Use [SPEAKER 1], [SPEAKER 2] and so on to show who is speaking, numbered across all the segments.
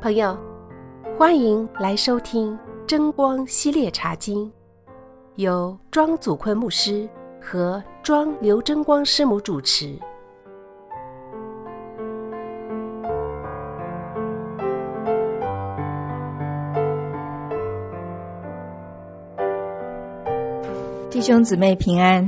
[SPEAKER 1] 朋友，欢迎来收听真光系列茶经，由庄祖坤牧师和庄刘真光师母主持。
[SPEAKER 2] 弟兄姊妹平安。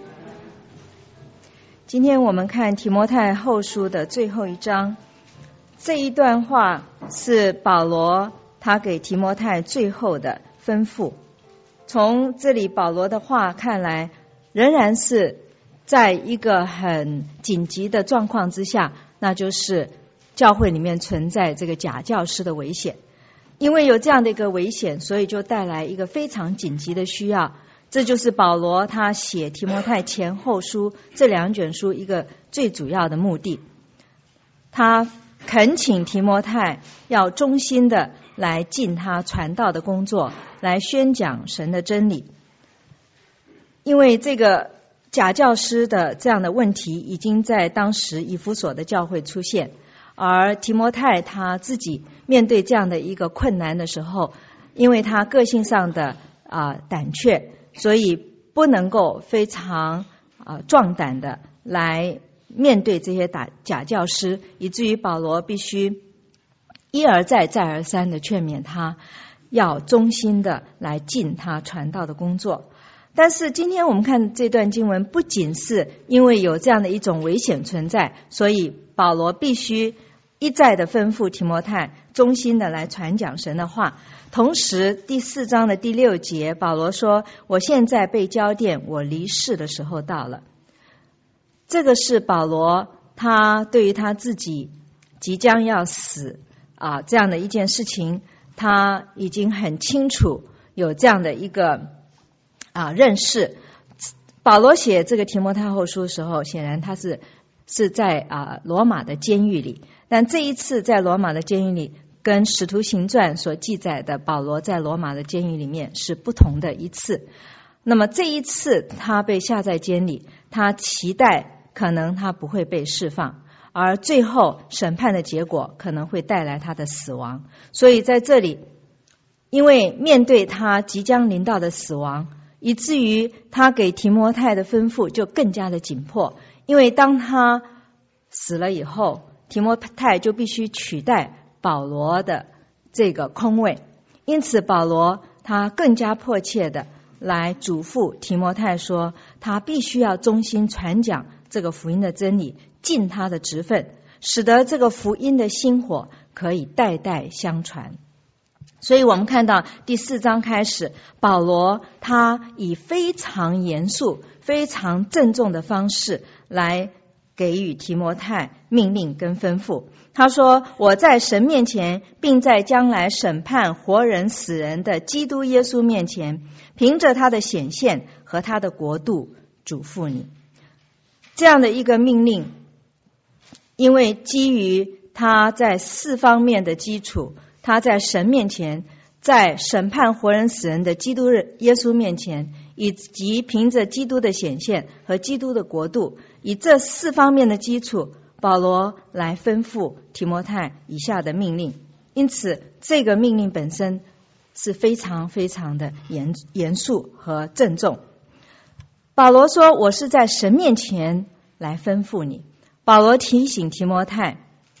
[SPEAKER 2] 今天我们看提摩太后书的最后一章，这一段话是保罗他给提摩太最后的吩咐。从这里保罗的话看来，仍然是在一个很紧急的状况之下，那就是教会里面存在这个假教师的危险。因为有这样的一个危险，所以就带来一个非常紧急的需要。这就是保罗他写提摩太前后书这两卷书一个最主要的目的。他恳请提摩太要忠心的来尽他传道的工作，来宣讲神的真理。因为这个假教师的这样的问题已经在当时以弗所的教会出现，而提摩太他自己面对这样的一个困难的时候，因为他个性上的胆怯，所以不能够非常壮胆的来面对这些假教师，以至于保罗必须一而再再而三的劝勉他要忠心的来尽他传道的工作。但是今天我们看这段经文，不仅是因为有这样的一种危险存在，所以保罗必须一再的吩咐提摩太忠心的来传讲神的话。同时第4章的第6节，保罗说，我现在被交电，我离世的时候到了。这个是保罗他对于他自己即将要死这样的一件事情，他已经很清楚有这样的一个认识。保罗写这个提摩太后书的时候，显然他是在罗马的监狱里，但这一次在罗马的监狱里跟使徒行传所记载的保罗在罗马的监狱里面是不同的一次。那么这一次他被下在监里，他期待可能他不会被释放，而最后审判的结果可能会带来他的死亡。所以在这里，因为面对他即将临到的死亡，以至于他给提摩太的吩咐就更加的紧迫。因为当他死了以后，提摩太就必须取代保罗的这个空位，因此保罗他更加迫切的来嘱咐提摩太说，他必须要忠心传讲这个福音的真理，尽他的职分，使得这个福音的薪火可以代代相传。所以我们看到第4章开始，保罗他以非常严肃非常郑重的方式来给予提摩太命令跟吩咐。他说，我在神面前并在将来审判活人死人的基督耶稣面前，凭着他的显现和他的国度嘱咐你。这样的一个命令，因为基于他在4方面的基础，他在神面前，在审判活人死人的基督耶稣面前，以及凭着基督的显现和基督的国度，以这4方面的基础，保罗来吩咐提摩太以下的命令。因此这个命令本身是非常非常的严肃和郑重。保罗说，我是在神面前来吩咐你。保罗提醒提摩太，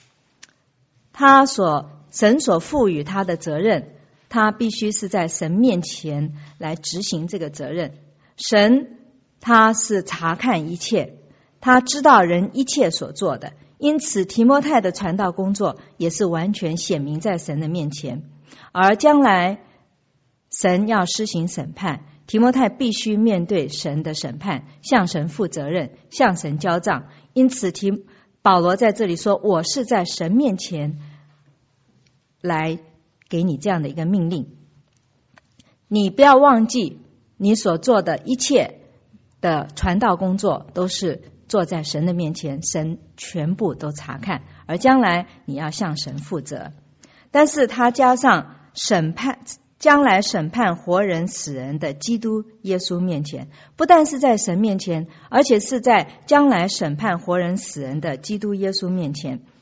[SPEAKER 2] 神所赋予他的责任，他必须是在神面前来执行这个责任。神他是查看一切，他知道人一切所做的，因此提摩太的传道工作也是完全显明在神的面前。而将来神要施行审判，提摩太必须面对神的审判，向神负责任，向神交账。因此保罗在这里说，我是在神面前来给你这样的一个命令。你不要忘记，你所做的一切的传道工作都是坐在神的面前，神全部都查看，而将来你要向神负责。但是他加上将来审判活人死人的基督耶稣面前，不但是在神面前，而且是在将来审判活人死人的基督耶稣面前。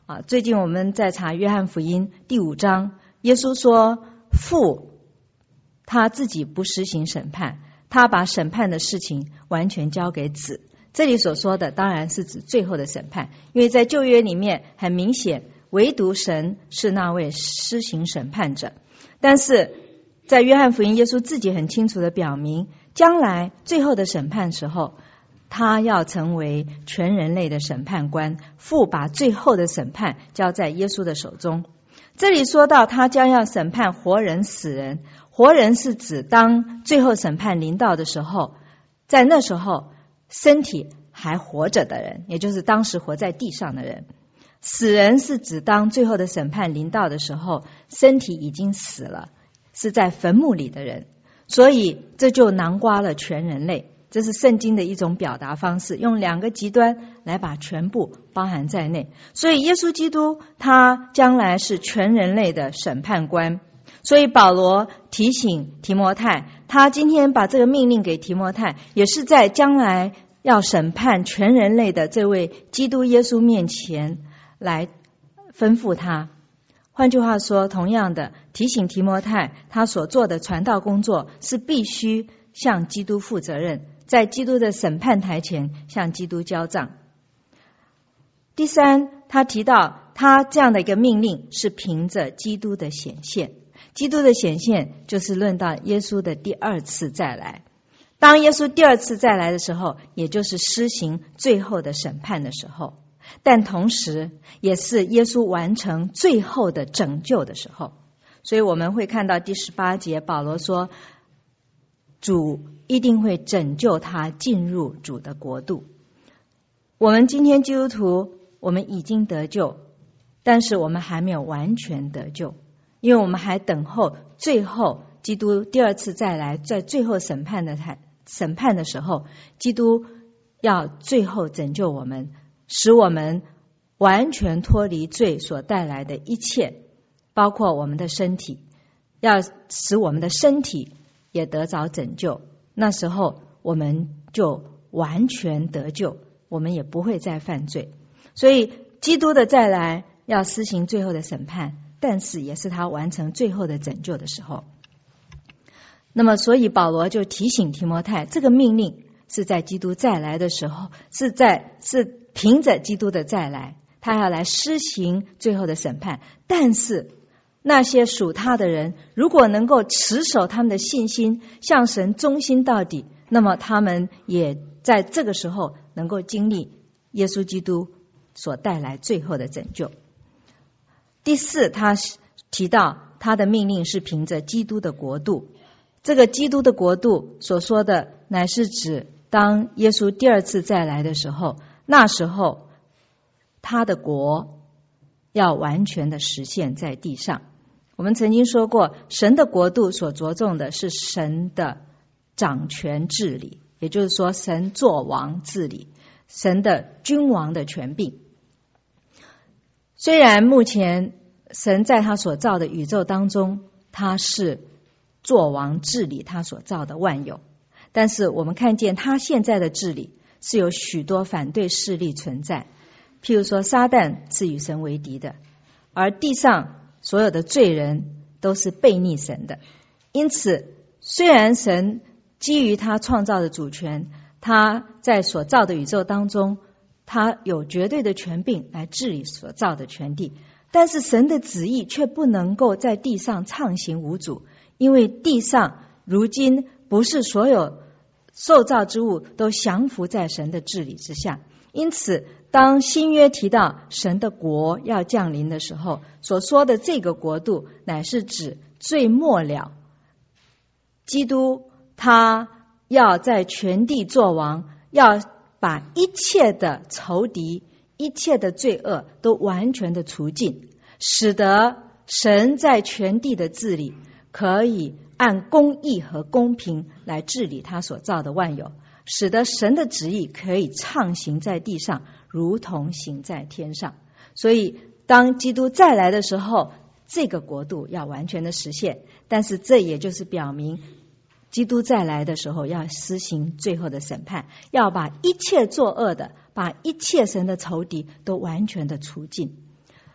[SPEAKER 2] 最近我们在查约翰福音第5章，耶稣说父他自己不施行审判，他把审判的事情完全交给子。这里所说的当然是指最后的审判，因为在旧约里面很明显唯独神是那位施行审判者，但是在约翰福音耶稣自己很清楚的表明，将来最后的审判时候，他要成为全人类的审判官，父把最后的审判交在耶稣的手中。这里说到他将要审判活人死人，活人是指当最后审判临到的时候，在那时候身体还活着的人，也就是当时活在地上的人。死人是指当最后的审判临到的时候，身体已经死了，是在坟墓里的人。所以这就囊括了全人类，这是圣经的一种表达方式，用2个极端来把全部包含在内。所以耶稣基督他将来是全人类的审判官。所以保罗提醒提摩太，他今天把这个命令给提摩太，也是在将来要审判全人类的这位基督耶稣面前来吩咐他。换句话说，同样的提醒提摩太，他所做的传道工作是必须向基督负责任，在基督的审判台前向基督交账。第3，他提到他这样的一个命令是凭着基督的显现。基督的显现就是论到耶稣的第2次再来。当耶稣第2次再来的时候，也就是施行最后的审判的时候，但同时也是耶稣完成最后的拯救的时候。所以我们会看到第18节，保罗说主一定会拯救他进入主的国度。我们今天基督徒，我们已经得救，但是我们还没有完全得救，因为我们还等候最后基督第2次再来，在最后审判的时候，基督要最后拯救我们，使我们完全脱离罪所带来的一切，包括我们的身体，要使我们的身体也得着拯救。那时候我们就完全得救，我们也不会再犯罪。所以基督的再来要施行最后的审判，但是也是他完成最后的拯救的时候。那么所以保罗就提醒提摩太，这个命令是在基督再来的时候，是凭着基督的再来，他要来施行最后的审判。但是那些属他的人，如果能够持守他们的信心，向神忠心到底，那么他们也在这个时候能够经历耶稣基督所带来最后的拯救。第4，他提到他的命令是凭着基督的国度。这个基督的国度所说的，乃是指当耶稣第2次再来的时候，那时候他的国要完全的实现在地上。我们曾经说过，神的国度所着重的是神的掌权治理，也就是说神作王治理，神的君王的权柄。虽然目前神在他所造的宇宙当中，他是作王治理他所造的万有，但是我们看见他现在的治理是有许多反对势力存在。譬如说撒旦是与神为敌的，而地上所有的罪人都是悖逆神的。因此虽然神基于他创造的主权，他在所造的宇宙当中，他有绝对的权柄来治理所造的全地，但是神的旨意却不能够在地上畅行无阻，因为地上如今不是所有受造之物都降服在神的治理之下。因此当新约提到神的国要降临的时候，所说的这个国度乃是指最末了基督，他要在全地作王，要把一切的仇敌、一切的罪恶都完全的除尽，使得神在全地的治理可以按公义和公平来治理他所造的万有，使得神的旨意可以畅行在地上，如同行在天上。所以当基督再来的时候，这个国度要完全的实现，但是这也就是表明基督再来的时候要施行最后的审判，要把一切作恶的，把一切神的仇敌都完全的除尽。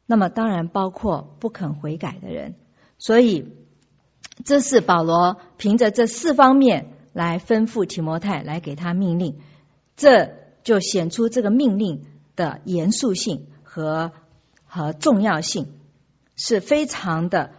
[SPEAKER 2] 那么当然包括不肯悔改的人。所以这是保罗凭着这4方面来吩咐提摩太，来给他命令，这就显出这个命令的严肃性和重要性，是非常的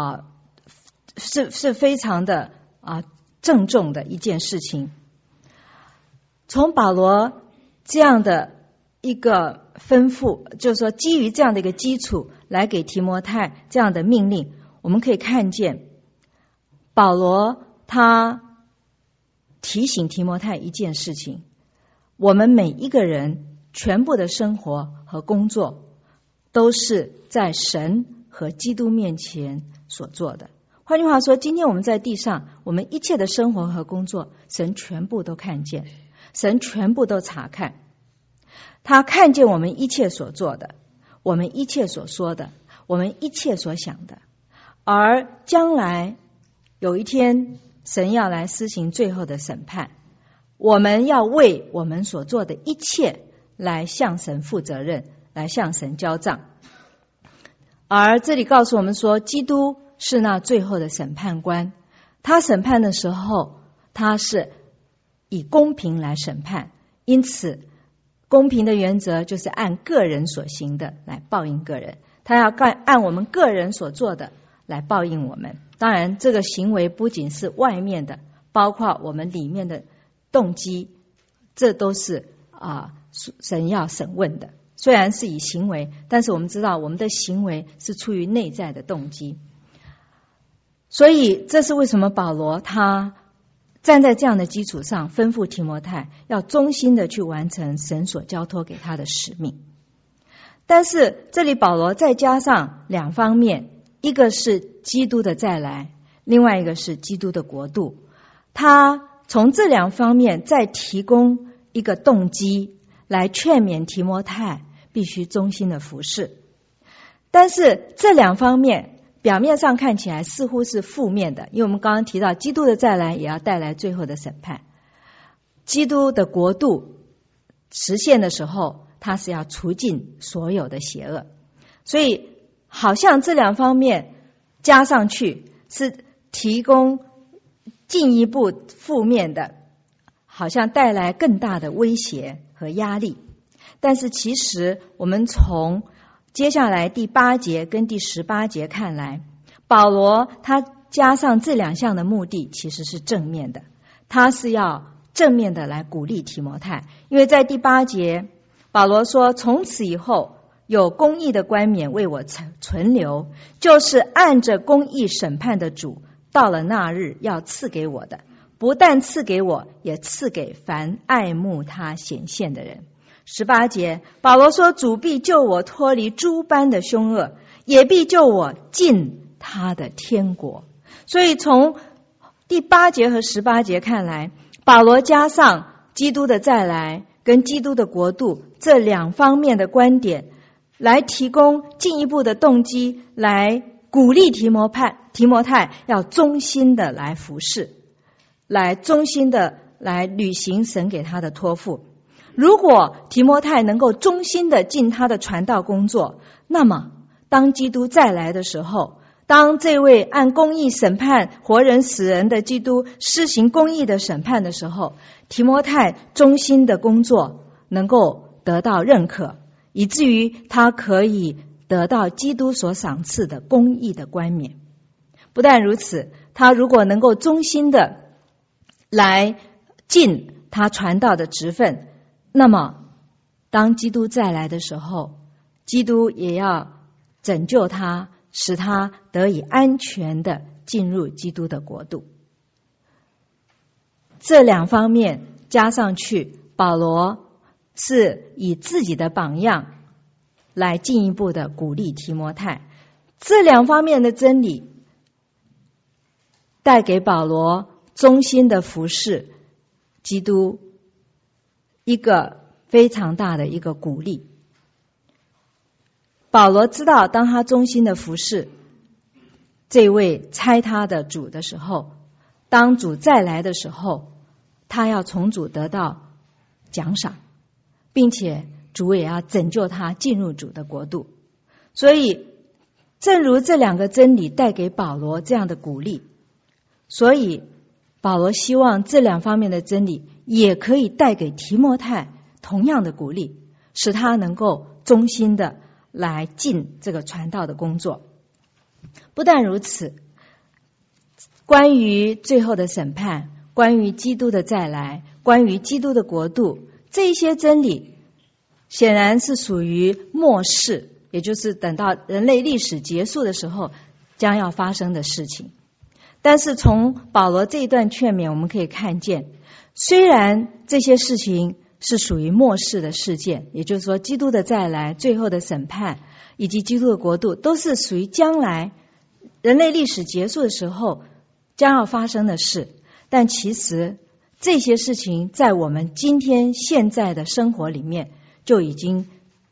[SPEAKER 2] 是非常的郑重的一件事情。从保罗这样的一个吩咐，就是说基于这样的一个基础来给提摩太这样的命令，我们可以看见保罗他提醒提摩太一件事情：我们每一个人全部的生活和工作都是在神和基督面前所做的。换句话说，今天我们在地上，我们一切的生活和工作，神全部都看见，神全部都查看，他看见我们一切所做的，我们一切所说的，我们一切所想的。而将来有一天神要来施行最后的审判，我们要为我们所做的一切来向神负责任，来向神交账。而这里告诉我们说，基督是那最后的审判官，他审判的时候，他是以公平来审判，因此公平的原则就是按个人所行的来报应个人，他要按我们个人所做的来报应我们。当然这个行为不仅是外面的，包括我们里面的动机，这都是神要审问的。虽然是以行为，但是我们知道我们的行为是出于内在的动机。所以这是为什么保罗他站在这样的基础上吩咐提摩太要忠心的去完成神所交托给他的使命。但是这里保罗再加上2方面，一个是基督的再来，另外一个是基督的国度。他从这2方面再提供一个动机来劝勉提摩太必须忠心的服侍。但是这2方面表面上看起来似乎是负面的，因为我们刚刚提到基督的再来也要带来最后的审判，基督的国度实现的时候，他是要除尽所有的邪恶。所以好像这2方面加上去是提供进一步负面的，好像带来更大的威胁和压力。但是其实我们从接下来第8节跟第18节看来，保罗他加上这2项的目的其实是正面的，他是要正面的来鼓励提摩太。因为在第8节保罗说，从此以后有公义的冠冕为我存留，就是按着公义审判的主到了那日要赐给我的，不但赐给我，也赐给凡爱慕他显现的人。18节保罗说，主必救我脱离诸般的凶恶，也必救我进他的天国。所以从第8节和18节看来，保罗加上基督的再来跟基督的国度这2方面的观点，来提供进一步的动机，来鼓励提摩太要忠心的来服侍，来忠心的来履行神给他的托付。如果提摩太能够忠心的尽他的传道工作，那么当基督再来的时候，当这位按公义审判活人死人的基督施行公义的审判的时候，提摩太忠心的工作能够得到认可，以至于他可以得到基督所赏赐的公义的冠冕。不但如此，他如果能够忠心的来尽他传道的职分，那么当基督再来的时候，基督也要拯救他，使他得以安全的进入基督的国度。这2方面加上去，保罗是以自己的榜样来进一步的鼓励提摩太。这2方面的真理带给保罗忠心的服侍基督一个非常大的一个鼓励。保罗知道，当他忠心的服侍这位差他的主的时候，当主再来的时候，他要从主得到奖赏，并且主也要拯救他进入主的国度。 所以正如这两个真理带给保罗这样的鼓励，所以保罗希望这两方面的真理也可以带给提摩太同样的鼓励，使他能够忠心的来尽这个传道的工作。不但如此，关于最后的审判，关于基督的再来，关于基督的国度，这一些真理显然是属于末世，也就是等到人类历史结束的时候将要发生的事情。但是从保罗这一段劝勉我们可以看见，虽然这些事情是属于末世的事件，也就是说基督的再来、最后的审判以及基督的国度都是属于将来人类历史结束的时候将要发生的事，但其实这些事情在我们今天现在的生活里面就已经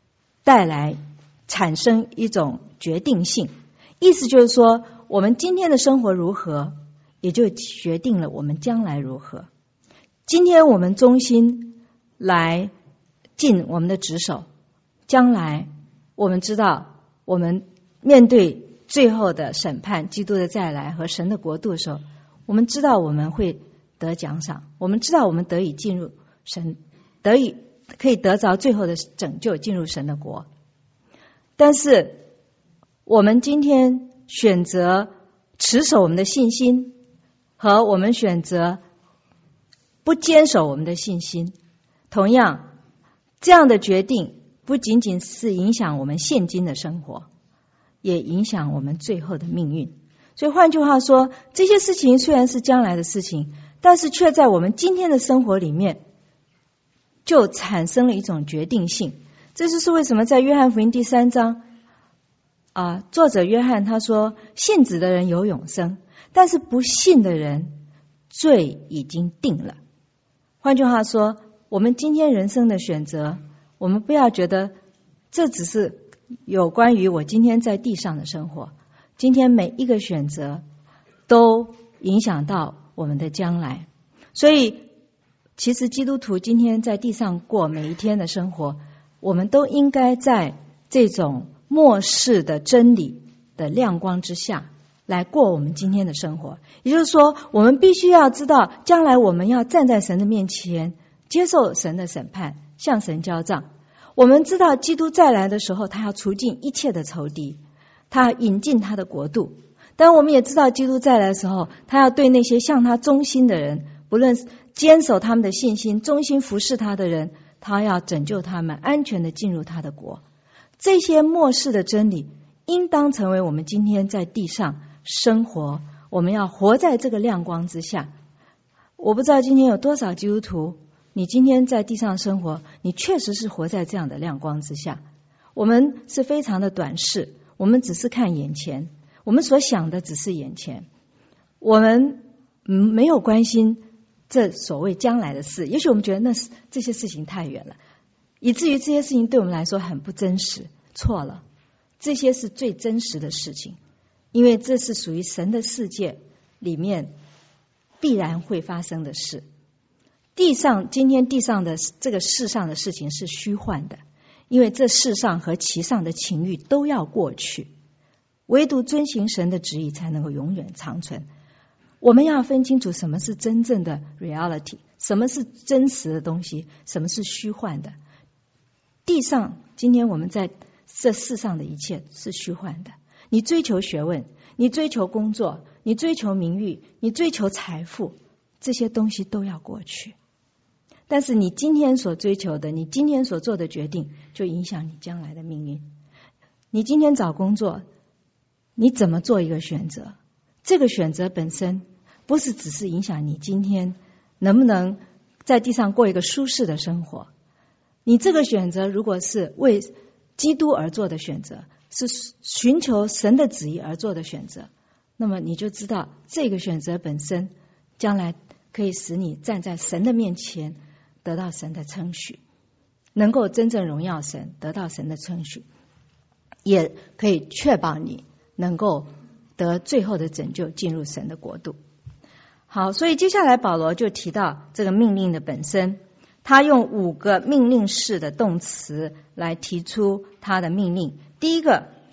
[SPEAKER 2] 产生一种决定性。意思就是说，我们今天的生活如何，也就决定了我们将来如何。今天我们忠心来尽我们的职守，将来我们知道我们面对最后的审判、基督的再来和神的国度的时候，我们知道我们会得奖赏，我们知道我们得以进入神，可以得着最后的拯救，进入神的国。但是我们今天选择持守我们的信心，和我们选择不坚守我们的信心，同样这样的决定不仅仅是影响我们现今的生活，也影响我们最后的命运。所以换句话说，这些事情虽然是将来的事情，但是却在我们今天的生活里面就产生了一种决定性。这就是为什么在约翰福音第3章作者约翰他说，信子的人有永生，但是不信的人罪已经定了。换句话说，我们今天人生的选择，我们不要觉得这只是有关于我今天在地上的生活，今天每一个选择都影响到我们的将来。所以其实基督徒今天在地上过每一天的生活，我们都应该在这种末世的真理的亮光之下来过我们今天的生活。也就是说，我们必须要知道，将来我们要站在神的面前，接受神的审判，向神交账。我们知道基督再来的时候，他要除尽一切的仇敌，他要引进他的国度。但我们也知道，基督再来的时候，他要对那些向他忠心的人，不论坚守他们的信心，忠心服侍他的人，他要拯救他们，安全的进入他的国。这些末世的真理应当成为我们今天在地上生活，我们要活在这个亮光之下。我不知道今天有多少基督徒，你今天在地上生活，你确实是活在这样的亮光之下。我们是非常的短视，我们只是看眼前，我们所想的只是眼前，我们没有关心这所谓将来的事。也许我们觉得这些事情太远了，以至于这些事情对我们来说很不真实。错了，这些是最真实的事情，因为这是属于神的世界里面必然会发生的事。今天地上的这个世上的事情是虚幻的，因为这世上和其上的情欲都要过去，唯独遵行神的旨意才能够永远长存。我们要分清楚什么是真正的 reality， 什么是真实的东西，什么是虚幻的。地上今天我们在这世上的一切是虚幻的，你追求学问，你追求工作，你追求名誉，你追求财富，这些东西都要过去。但是你今天所追求的，你今天所做的决定，就影响你将来的命运。你今天找工作，你怎么做一个选择，这个选择本身不是只是影响你今天能不能在地上过一个舒适的生活，你这个选择如果是为基督而做的选择，是寻求神的旨意而做的选择，那么你就知道这个选择本身将来可以使你站在神的面前得到神的称许，能够真正荣耀神，得到神的称许，也可以确保你能够得最后的拯救，进入神的国度。好，所以接下来保罗就提到这个命令的本身，他用5个命令式的动词来提出他的命令。第一个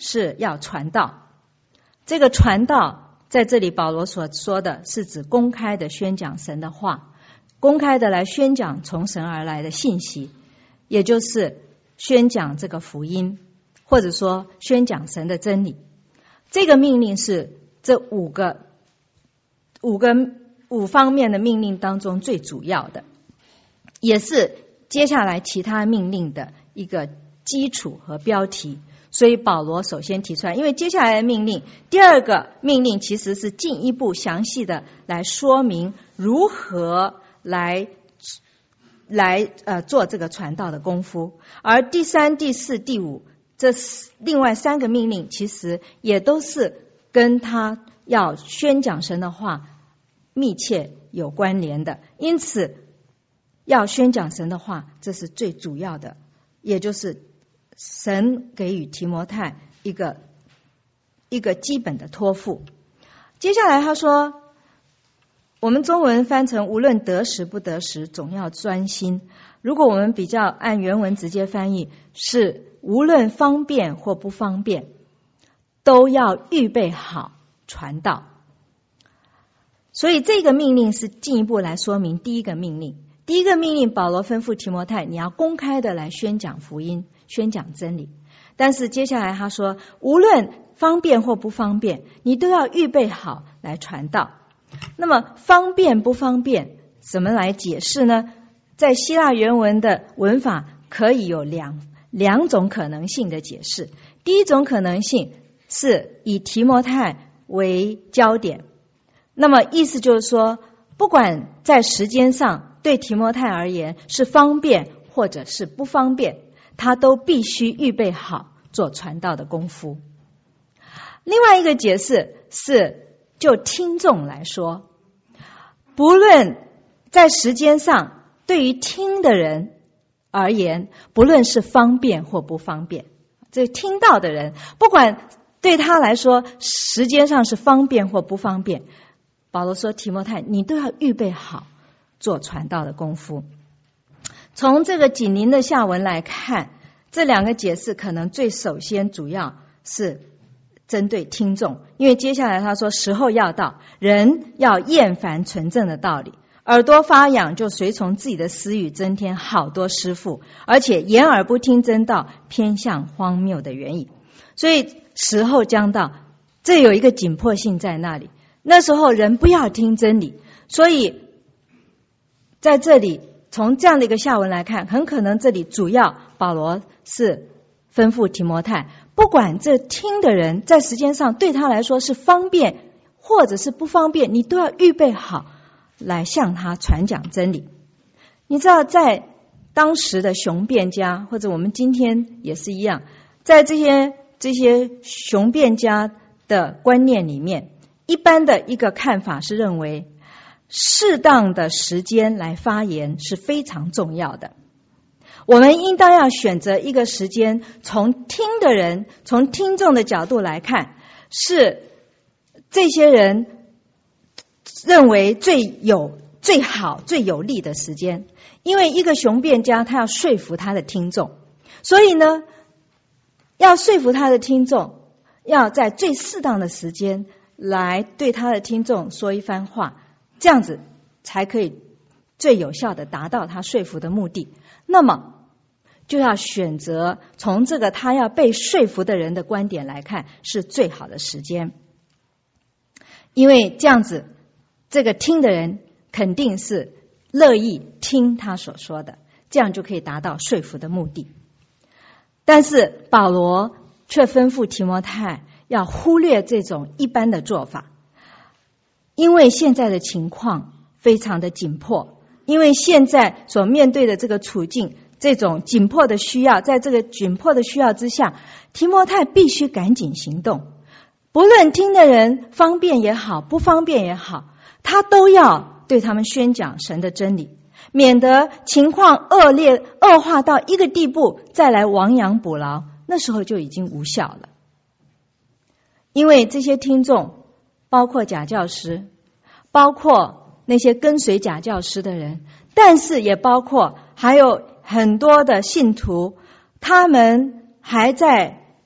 [SPEAKER 2] 是要传道。这个传道在这里保罗所说的是指公开的宣讲神的话，公开的来宣讲从神而来的信息，也就是宣讲这个福音，或者说宣讲神的真理。这个命令是这五方面的命令当中最主要的，也是接下来其他命令的一个基础和标题。所以保罗首先提出来，因为接下来的命令，第二个命令其实是进一步详细的来说明如何来做这个传道的功夫。而第三、第四、第五这另外三个命令其实也都是跟他要宣讲神的话密切有关联的，因此要宣讲神的话，这是最主要的，也就是神给予提摩太一个基本的托付。接下来他说，我们中文翻成无论得时不得时，总要专心。如果我们比较按原文直接翻译，是无论方便或不方便，都要预备好传道。所以这个命令是进一步来说明第一个命令。第一个命令，保罗吩咐提摩太，你要公开的来宣讲福音，宣讲真理。但是接下来他说，无论方便或不方便，你都要预备好来传道。那么方便不方便怎么来解释呢？在希腊原文的文法可以有两种可能性的解释。第一种可能性是以提摩太为焦点，那么意思就是说，不管在时间上对提摩太而言是方便或者是不方便，他都必须预备好做传道的功夫。另外一个解释是就听众来说，不论在时间上对于听的人而言，不论是方便或不方便，这听到的人不管对他来说时间上是方便或不方便，保罗说，提摩太你都要预备好做传道的功夫。从这个紧邻的下文来看，这两个解释可能最首先主要是针对听众，因为接下来他说，时候要到，人要厌烦纯正的道理，耳朵发痒，就随从自己的私欲，增添好多师傅，而且掩耳不听真道，偏向荒谬的原意。所以时候将到，这有一个紧迫性在那里，那时候人不要听真理。所以在这里从这样的一个下文来看，很可能这里主要保罗是吩咐提摩太，不管这听的人在时间上对他来说是方便或者是不方便，你都要预备好来向他传讲真理。你知道在当时的雄辩家，或者我们今天也是一样，在这些雄辩家的观念里面，一般的一个看法是认为适当的时间来发言是非常重要的。我们应当要选择一个时间，从听的人，从听众的角度来看，是这些人认为最好最有利的时间。因为一个雄辩家他要说服他的听众，所以呢要说服他的听众，要在最适当的时间来对他的听众说一番话，这样子才可以最有效的达到他说服的目的。那么就要选择从这个他要被说服的人的观点来看是最好的时间，因为这样子这个听的人肯定是乐意听他所说的，这样就可以达到说服的目的。但是保罗却吩咐提摩太要忽略这种一般的做法，因为现在的情况非常的紧迫，因为现在所面对的这个处境，这种紧迫的需要，在这个紧迫的需要之下，提摩太必须赶紧行动。不论听的人方便也好，不方便也好，他都要对他们宣讲神的真理，免得情况恶化到一个地步，再来亡羊补牢，那时候就已经无效了。因为这些听众包括假教师，包括那些跟随假教师的人，但是也包括还有很多的信徒，他们还在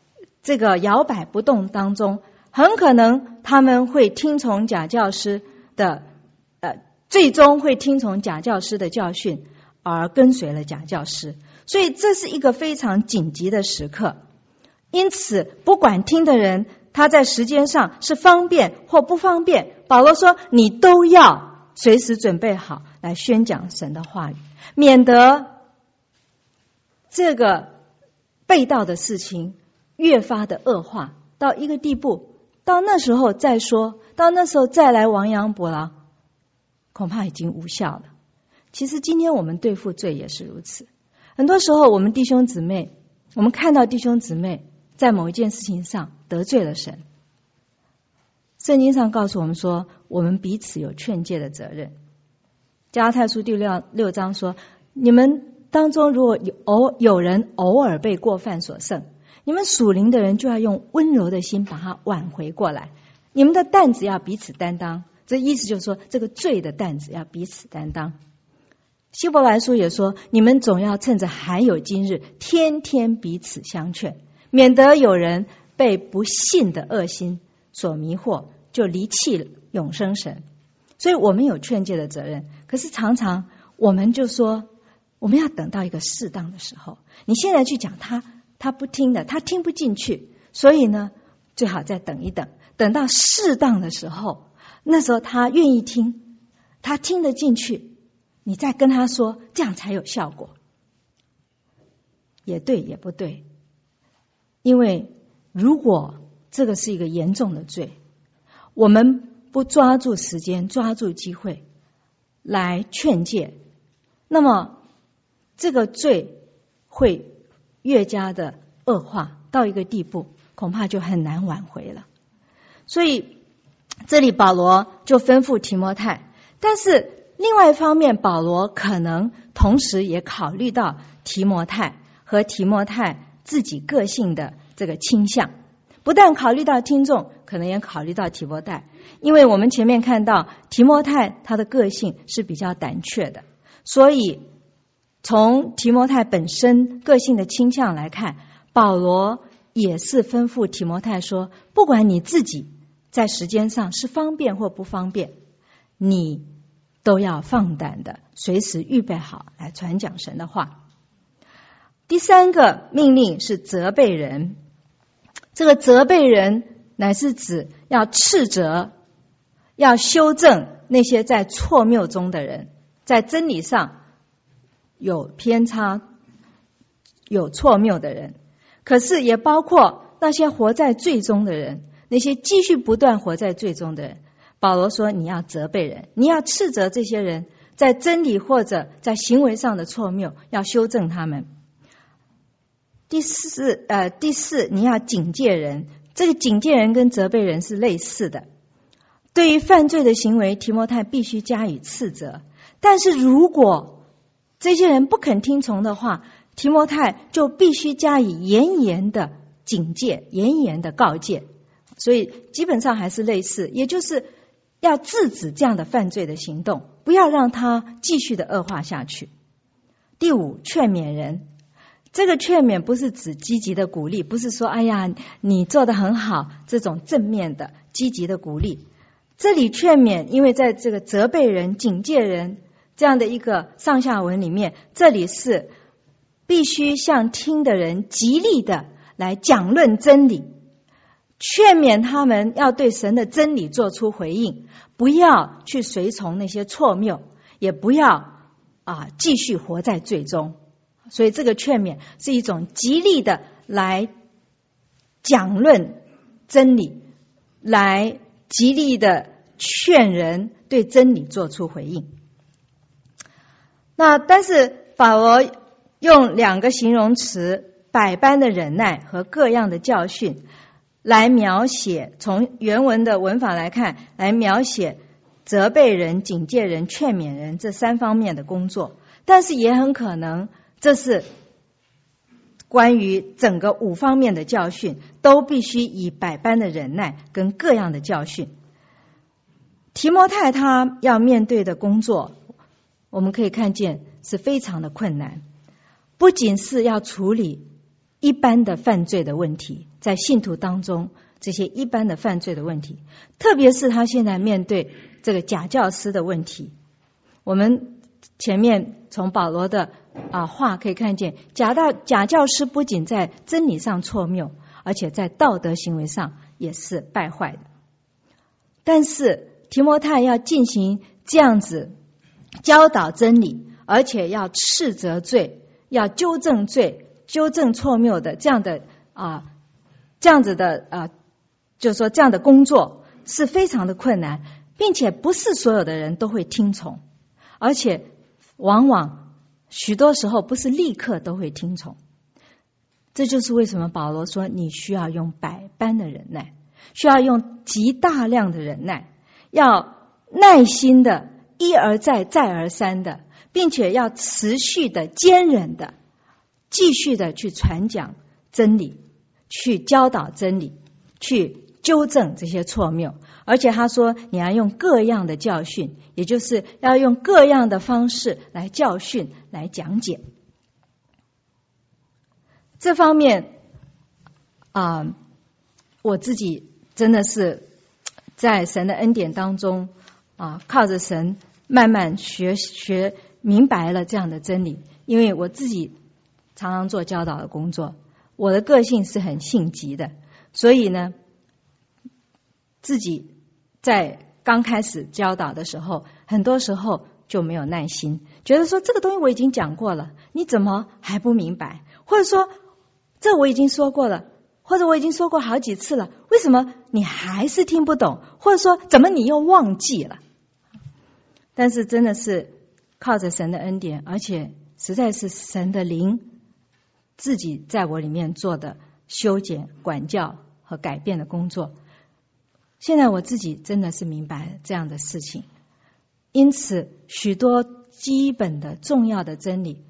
[SPEAKER 2] 这个摇摆不动当中，很可能他们会听从假教师的最终会听从假教师的教训，而跟随了假教师。所以这是一个非常紧急的时刻。因此不管听的人他在时间上是方便或不方便，保罗说你都要随时准备好来宣讲神的话语，免得这个背道的事情越发的恶化到一个地步，到那时候再说，到那时候再来亡羊补牢，恐怕已经无效了。其实今天我们对付罪也是如此，很多时候我们弟兄姊妹，我们看到弟兄姊妹在某一件事情上得罪了神，圣经上告诉我们说，我们彼此有劝诫的责任。加拉太书第6章说，你们当中如果有人偶尔被过犯所胜，你们属灵的人就要用温柔的心把他挽回过来，你们的担子要彼此担当。这意思就是说，这个罪的担子要彼此担当。希伯来书也说，你们总要趁着还有今日，天天彼此相劝，免得有人被不信的恶心所迷惑，就离弃永生神。所以我们有劝诫的责任，可是常常我们就说，我们要等到一个适当的时候。你现在去讲他不听的，他听不进去，所以呢，最好再等一等，等到适当的时候，那时候他愿意听，他听得进去，你再跟他说，这样才有效果。也对也不对，因为如果这个是一个严重的罪，我们不抓住时间，抓住机会来劝诫，那么这个罪会越加的恶化到一个地步，恐怕就很难挽回了。所以这里保罗就吩咐提摩太，但是另外一方面，保罗可能同时也考虑到提摩太和提摩太自己个性的这个倾向，不但考虑到听众，可能也考虑到提摩太。因为我们前面看到提摩太他的个性是比较胆怯的，所以从提摩太本身个性的倾向来看，保罗也是吩咐提摩太说，不管你自己在时间上是方便或不方便，你都要放胆的随时预备好来传讲神的话。第三个命令是责备人，这个责备人乃是指要斥责，要修正那些在错谬中的人，在真理上有偏差有错谬的人，可是也包括那些活在罪中的人，那些继续不断活在罪中的人。保罗说，你要责备人，你要斥责这些人在真理或者在行为上的错谬，要修正他们。第四，你要警戒人，这个警戒人跟责备人是类似的。对于犯罪的行为，提摩太必须加以斥责，但是如果这些人不肯听从的话，提摩太就必须加以严严的警戒，严严的告诫。所以基本上还是类似，也就是要制止这样的犯罪的行动，不要让它继续的恶化下去。第五，劝勉人。这个劝勉不是指积极的鼓励，不是说哎呀你做得很好这种正面的积极的鼓励。这里劝勉，因为在这个责备人警戒人这样的一个上下文里面，这里是必须向听的人极力的来讲论真理，劝勉他们要对神的真理做出回应，不要去随从那些错谬，也不要继续活在罪中。所以这个劝勉是一种极力的来讲论真理，来极力的劝人对真理做出回应。那但是保罗用两个形容词，百般的忍耐和各样的教训，来描写，从原文的文法来看，来描写责备人、警戒人、劝勉人这三方面的工作。但是也很可能这是关于整个5方面的教训，都必须以百般的忍耐跟各样的教训。提摩太他要面对的工作，我们可以看见是非常的困难，不仅是要处理一般的犯罪的问题，在信徒当中这些一般的犯罪的问题，特别是他现在面对这个假教师的问题。我们前面从保罗的话可以看见，假教师不仅在真理上错谬，而且在道德行为上也是败坏的。但是提摩太要进行这样子教导真理，而且要斥责罪，要纠正罪，纠正错谬的这样子的就是说这样的工作是非常的困难，并且不是所有的人都会听从，而且往往许多时候不是立刻都会听从。这就是为什么保罗说你需要用百般的忍耐，需要用极大量的忍耐，要耐心的一而再再而三的，并且要持续的坚忍的继续的去传讲真理，去教导真理，去纠正这些错谬。而且他说你要用各样的教训，也就是要用各样的方式来教训，来讲解。这方面我自己真的是在神的恩典当中靠着神慢慢学明白了这样的真理。因为我自己常常做教导的工作，我的个性是很性急的，所以呢自己在刚开始教导的时候，很多时候就没有耐心，觉得说这个东西我已经讲过了，你怎么还不明白？或者说这我已经说过了，或者我已经说过好几次了，为什么你还是听不懂？或者说怎么你又忘记了？但是真的是靠着神的恩典，而且实在是神的灵自己在我里面做的修剪、管教和改变的工作，现在我自己真的是明白这样的事情。因此许多基本的重要的真理，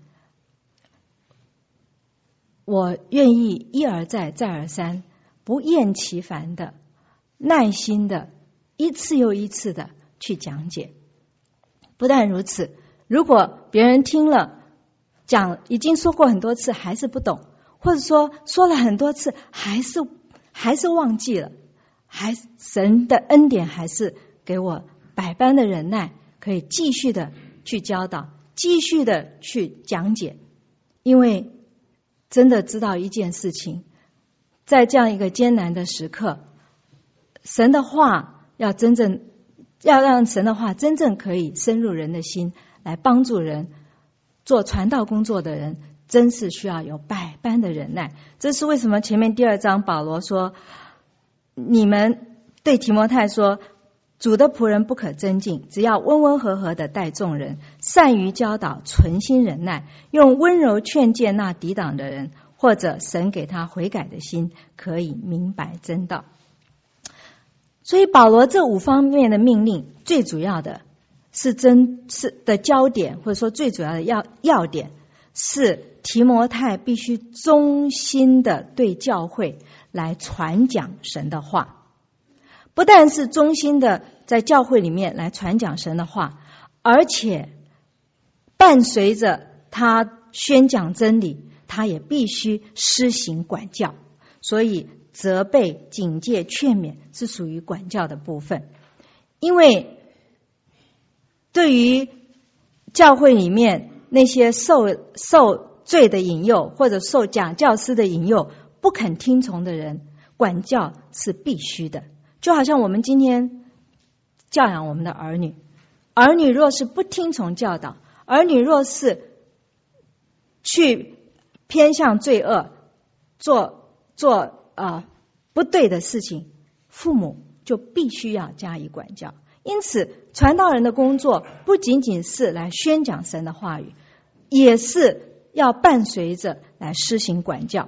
[SPEAKER 2] 我愿意一而再再而三，不厌其烦的耐心的一次又一次的去讲解。不但如此，如果别人听了讲已经说过很多次还是不懂，或者说说了很多次还是忘记了，神的恩典还是给我百般的忍耐，可以继续的去教导，继续的去讲解。因为真的知道一件事情，在这样一个艰难的时刻，神的话要让神的话真正可以深入人的心，来帮助人做传道工作的人，真是需要有百般的忍耐。这是为什么前面第2章保罗说，你们对提摩太说，主的仆人不可增进，只要温温和和的待众人，善于教导，存心忍耐，用温柔劝诫那抵挡的人，或者神给他悔改的心，可以明白真道。所以保罗这5方面的命令，最主要的是的焦点，或者说最主要的要点，是提摩太必须忠心的对教会来传讲神的话。不但是忠心的在教会里面来传讲神的话，而且伴随着他宣讲真理，他也必须施行管教。所以责备、警戒、劝勉是属于管教的部分。因为对于教会里面那些受罪的引诱，或者受假教师的引诱，不肯听从的人，管教是必须的。就好像我们今天教养我们的儿女，儿女若是不听从教导，儿女若是去偏向罪恶，做不对的事情，父母就必须要加以管教。因此传道人的工作不仅仅是来宣讲神的话语，也是要伴随着来施行管教。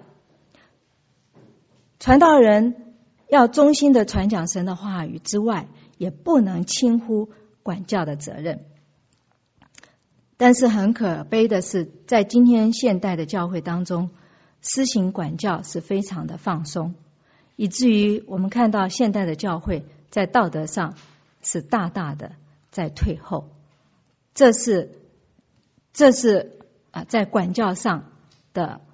[SPEAKER 2] 传道人要忠心的传讲神的话语之外，也不能轻忽管教的责任。但是很可悲的是，在今天现代的教会当中，施行管教是非常的放松，以至于我们看到现代的教会在道德上是大大的在退后。这是在管教上的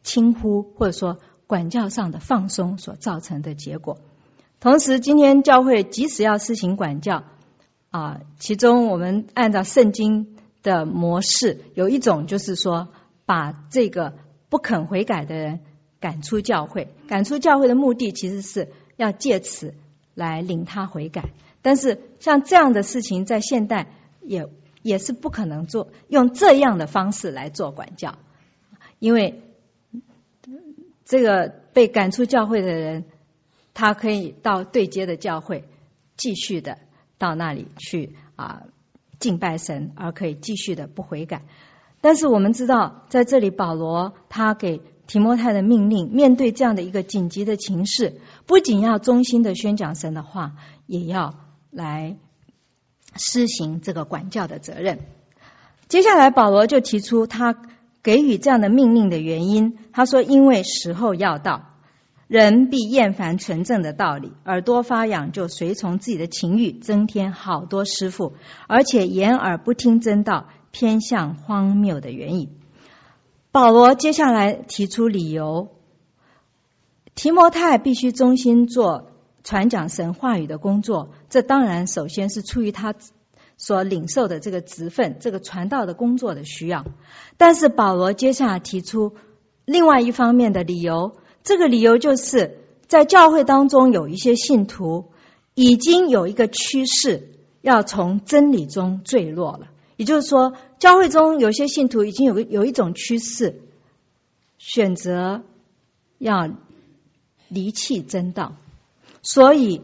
[SPEAKER 2] 轻忽或者说管教上的放松所造成的结果。同时，今天教会即使要施行管教其中我们按照圣经的模式，有一种就是说把这个不肯悔改的人赶出教会。赶出教会的目的其实是要借此来领他悔改，但是像这样的事情在现代也是不可能做，用这样的方式来做管教，因为这个被赶出教会的人，他可以到对接的教会继续的到那里去敬拜神，而可以继续的不悔改。但是我们知道，在这里保罗他给提摩太的命令，面对这样的一个紧急的情势，不仅要忠心的宣讲神的话，也要来施行这个管教的责任。接下来保罗就提出他给予这样的命令的原因，他说因为时候要到，人必厌烦纯正的道理，耳朵发痒，就随从自己的情欲，增添好多师傅，而且掩耳不听真道，偏向荒谬的原因。保罗接下来提出理由，提摩太必须忠心做传讲神话语的工作，这当然首先是出于他所领受的这个职分，这个传道的工作的需要。但是保罗接下来提出另外一方面的理由，这个理由就是在教会当中有一些信徒已经有一个趋势要从真理中坠落了，也就是说教会中有些信徒已经有一种趋势，选择要离弃真道，所以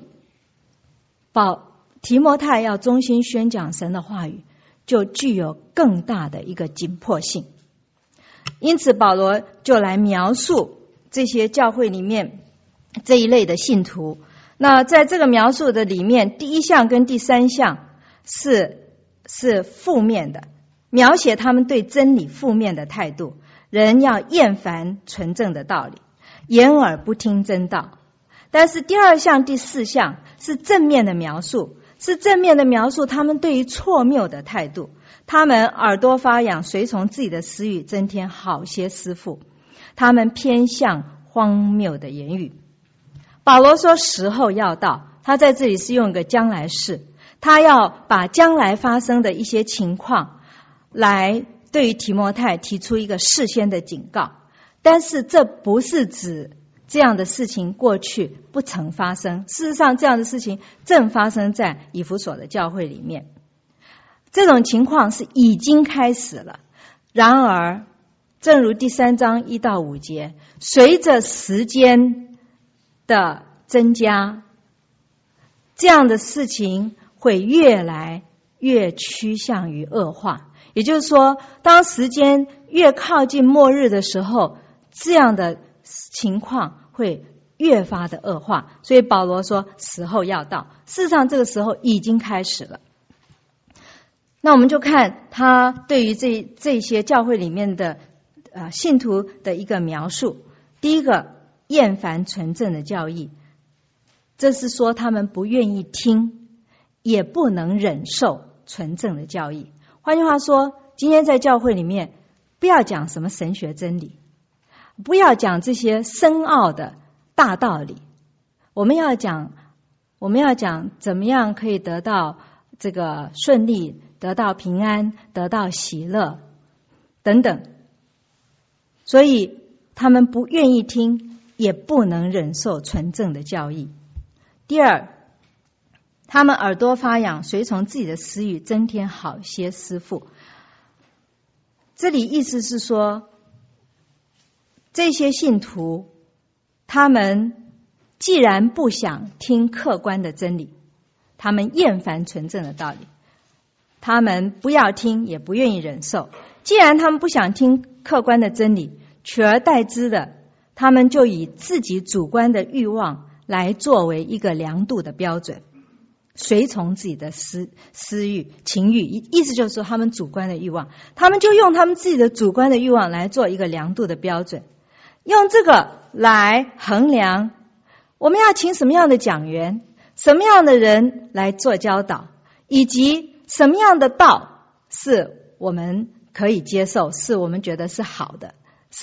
[SPEAKER 2] 提摩太要忠心宣讲神的话语，就具有更大的一个紧迫性。因此保罗就来描述这些教会里面这一类的信徒。那在这个描述的里面，第一项跟第三项是负面的，描写他们对真理负面的态度。人要厌烦纯正的道理，掩耳不听真道。但是第二项第四项是正面的描述，他们对于错谬的态度。他们耳朵发痒，随从自己的私欲，增添好些师傅。他们偏向荒谬的言语。保罗说时候要到，他在这里是用一个将来式，他要把将来发生的一些情况来对于提摩太提出一个事先的警告。但是这不是指这样的事情过去不曾发生，事实上这样的事情正发生在以弗所的教会里面，这种情况是已经开始了。然而正如第3章1到5节，随着时间的增加，这样的事情会越来越趋向于恶化。也就是说，当时间越靠近末日的时候，这样的情况会越发的恶化。所以保罗说时候要到，事实上这个时候已经开始了。那我们就看他对于这些教会里面的信徒的一个描述。第一个，厌烦纯正的教义，这是说他们不愿意听，也不能忍受纯正的教义。换句话说，今天在教会里面不要讲什么神学真理，不要讲这些深奥的大道理，我们要讲怎么样可以得到这个顺利，得到平安，得到喜乐等等。所以他们不愿意听，也不能忍受纯正的教义。第二，他们耳朵发痒，随从自己的私欲，增添好些师傅。这里意思是说，这些信徒他们既然不想听客观的真理，他们厌烦纯正的道理，他们不要听，也不愿意忍受。既然他们不想听客观的真理，取而代之的，他们就以自己主观的欲望来作为一个量度的标准，随从自己的私欲情欲，意思就是说他们主观的欲望，他们就用他们自己的主观的欲望来做一个量度的标准，用这个来衡量我们要请什么样的讲员，什么样的人来做教导，以及什么样的道是我们可以接受，是我们觉得是好的，是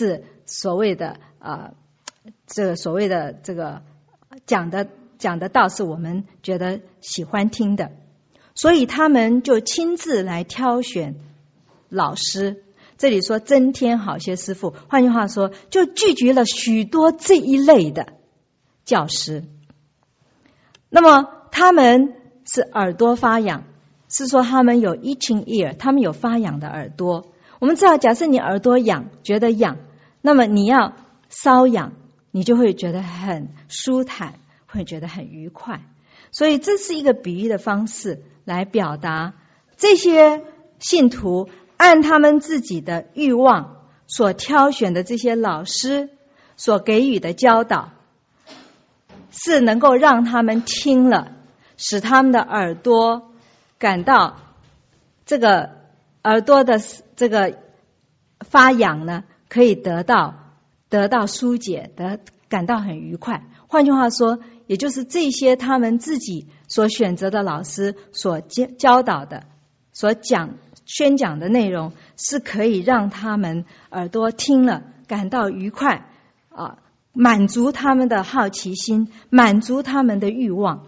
[SPEAKER 2] 所谓的这个所谓的这个讲的道是我们觉得喜欢听的，所以他们就亲自来挑选老师。这里说增添好些师傅，换句话说，就拒绝了许多这一类的教师。那么他们是耳朵发痒，是说他们有 itching ear， 他们有发痒的耳朵。我们知道，假设你耳朵痒，觉得痒，那么你要瘙痒，你就会觉得很舒坦，会觉得很愉快。所以这是一个比喻的方式来表达这些信徒按他们自己的欲望所挑选的这些老师所给予的教导，是能够让他们听了，使他们的耳朵感到这个耳朵的这个发痒呢，可以得到疏解，感到很愉快。换句话说，也就是这些他们自己所选择的老师所教导的、所宣讲的内容，是可以让他们耳朵听了感到愉快满足他们的好奇心，满足他们的欲望。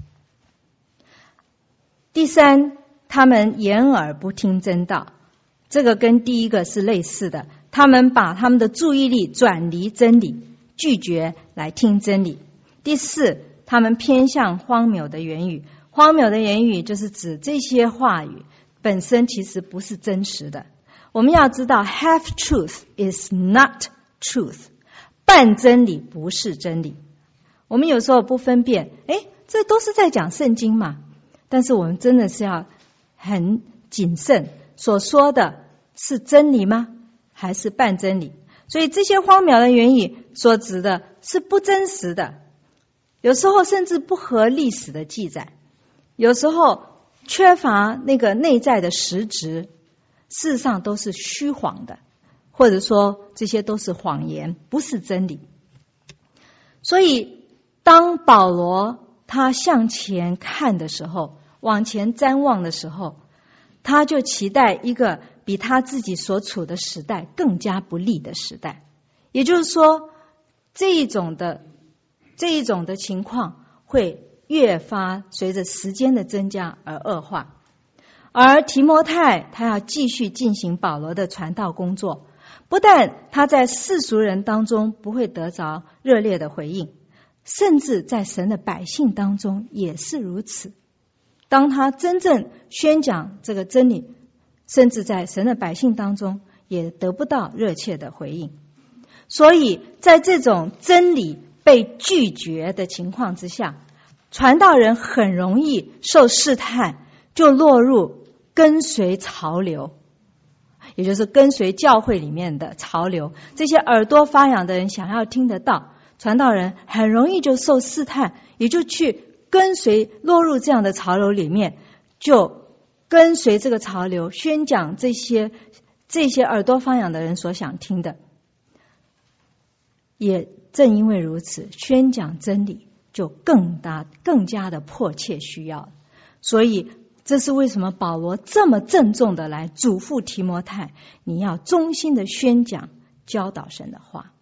[SPEAKER 2] 第三，他们掩耳不听真道，这个跟第一个是类似的，他们把他们的注意力转离真理，拒绝来听真理。第四，他们偏向荒谬的言语，荒谬的言语就是指这些话语本身其实不是真实的。我们要知道 half truth is not truth， 半真理不是真理。我们有时候不分辨，这都是在讲圣经嘛，但是我们真的是要很谨慎，所说的是真理吗？还是半真理？所以这些荒谬的言语所指的是不真实的，有时候甚至不合历史的记载，有时候缺乏那个内在的实质，事实上都是虚谎的，或者说这些都是谎言，不是真理。所以当保罗他向前看的时候，往前瞻望的时候，他就期待一个比他自己所处的时代更加不利的时代。也就是说，这一种的情况会越发随着时间的增加而恶化。而提摩太他要继续进行保罗的传道工作，不但他在世俗人当中不会得着热烈的回应，甚至在神的百姓当中也是如此。当他真正宣讲这个真理，甚至在神的百姓当中也得不到热切的回应。所以在这种真理被拒绝的情况之下，传道人很容易受试探，就落入跟随潮流，也就是跟随教会里面的潮流。这些耳朵发痒的人想要听得到，传道人很容易就受试探，也就去跟随，落入这样的潮流里面，就跟随这个潮流宣讲这些耳朵发痒的人所想听的。也正因为如此，宣讲真理就更加的迫切需要。所以这是为什么保罗这么郑重的来嘱咐提摩太，你要忠心的宣讲教导神的话。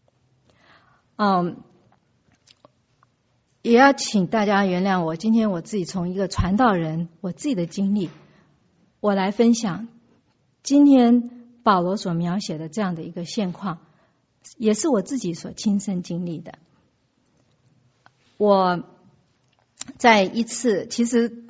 [SPEAKER 2] 也要请大家原谅我，今天我自己从一个传道人我自己的经历，我来分享今天保罗所描写的这样的一个现况，也是我自己所亲身经历的。我在一次，其实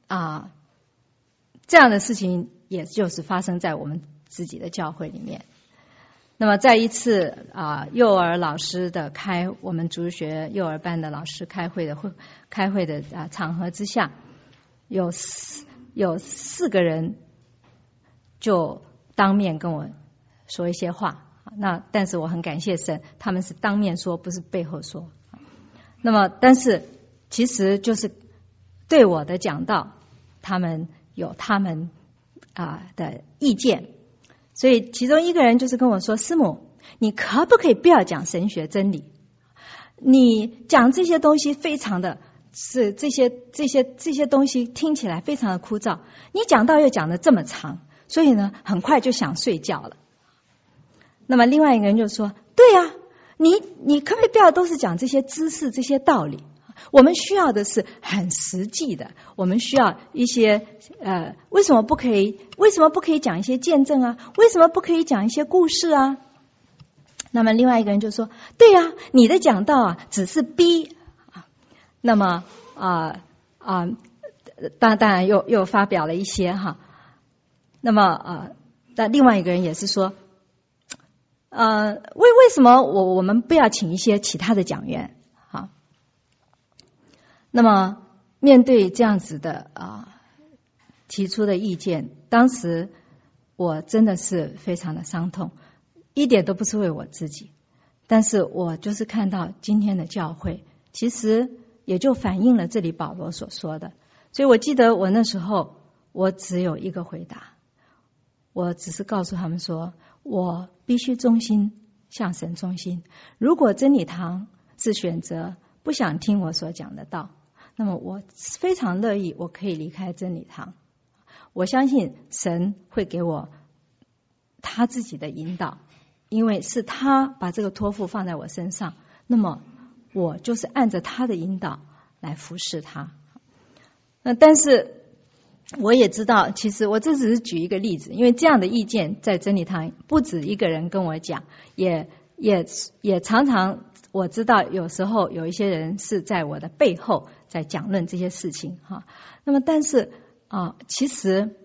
[SPEAKER 2] 这样的事情也就是发生在我们自己的教会里面。那么在一次幼儿老师的我们主学幼儿班的老师开会的场合之下，有4个人就当面跟我说一些话。但是我很感谢神，他们是当面说，不是背后说。那么但是其实就是对我的讲道，他们有他们的意见。所以其中一个人就是跟我说，师母，你可不可以不要讲神学真理？你讲这些东西非常的是这些东西听起来非常的枯燥，你讲道又讲得这么长，所以呢很快就想睡觉了。 那么另外一个人就说，对呀，你可不可以不要都是讲这些知识这些道理，我们需要的是很实际的，我们需要一些为什么不可以讲一些见证啊，为什么不可以讲一些故事啊？那么另外一个人就说，对呀，你的讲道啊只是逼啊。那么当然又发表了一些哈。那么但另外一个人也是说，为什么我们不要请一些其他的讲员啊？那么面对这样子的提出的意见，当时我真的是非常的伤痛，一点都不是为我自己，但是我就是看到今天的教会，其实也就反映了这里保罗所说的。所以我记得我那时候我只有一个回答，我只是告诉他们说，我必须忠心向神忠心。如果真理堂是选择不想听我所讲的道，那么我非常乐意我可以离开真理堂。我相信神会给我他自己的引导，因为是他把这个托付放在我身上，那么我就是按着他的引导来服侍他。但是我也知道，其实我这只是举一个例子，因为这样的意见在真理堂不止一个人跟我讲，也常常我知道有时候有一些人是在我的背后在讲论这些事情哈。那么但是其实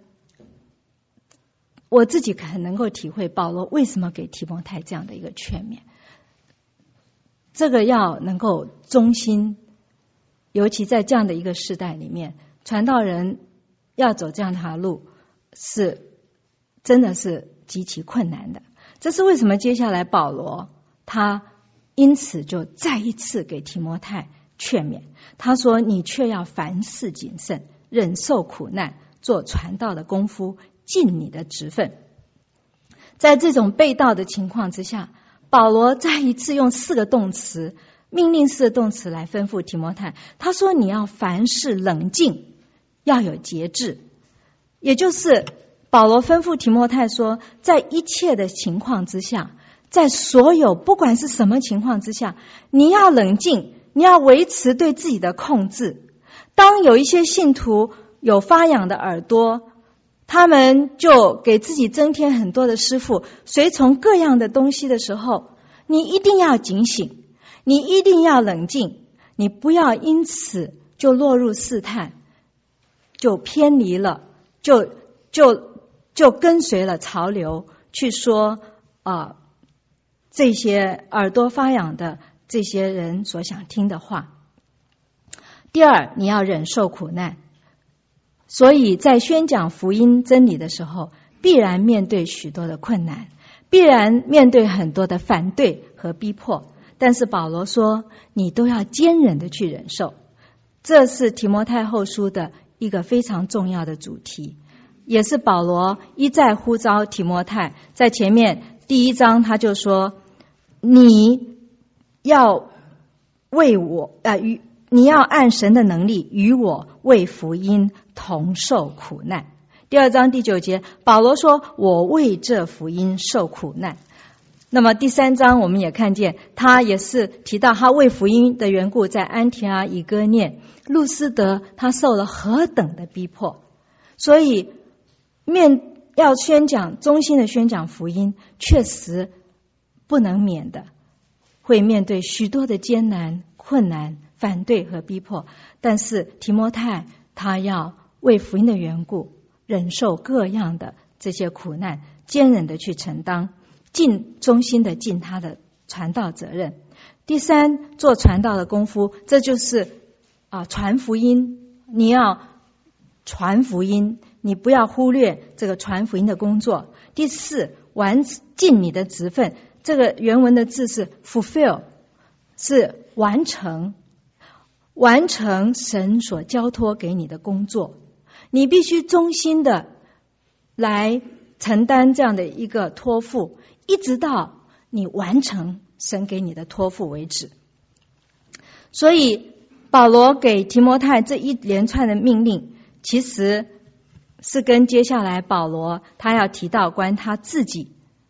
[SPEAKER 2] 我自己很能够体会保罗为什么给提摩太这样的一个劝勉，这个要能够忠心，尤其在这样的一个时代里面，传道人要走这样的条路是真的是极其困难的。这是为什么接下来保罗他因此就再一次给提摩太劝勉，他说，你却要凡事谨慎，忍受苦难，做传道的功夫，尽你的职分。在这种被盗的情况之下，保罗再一次用4个动词，命令式的动词来吩咐提摩太。他说，你要凡事冷静，要有节制。也就是保罗吩咐提摩太说，在一切的情况之下，在所有不管是什么情况之下，你要冷静，你要维持对自己的控制。当有一些信徒有发痒的耳朵，他们就给自己增添很多的师傅，随从各样的东西的时候，你一定要警醒，你一定要冷静，你不要因此就落入试探，就偏离了，就跟随了潮流去说这些耳朵发痒的这些人所想听的话。第二，你要忍受苦难。所以在宣讲福音真理的时候，必然面对许多的困难，必然面对很多的反对和逼迫，但是保罗说，你都要坚忍的去忍受。这是提摩太后书的一个非常重要的主题，也是保罗一再呼召提摩太。在前面第1章他就说，你要为我你要按神的能力与我为福音同受苦难。第2章第9节保罗说，我为这福音受苦难。那么第3章我们也看见他也是提到他为福音的缘故，在安提阿、以哥念、路斯德他受了何等的逼迫。所以要宣讲忠心的宣讲福音，确实不能免的会面对许多的艰难困难反对和逼迫，但是提摩太他要为福音的缘故忍受各样的这些苦难，坚忍的去承担，忠心的尽他的传道责任。第3，做传道的功夫，这就是传福音。你要传福音，你不要忽略这个传福音的工作。第4，尽你的职分。这个原文的字是 fulfill， 是完成神所交托给你的工作。你必须忠心的来承担这样的一个托付，一直到你完成神给你的托付为止。所以保罗给提摩太这一连串的命令，其实是跟接下来保罗他要提到关他自己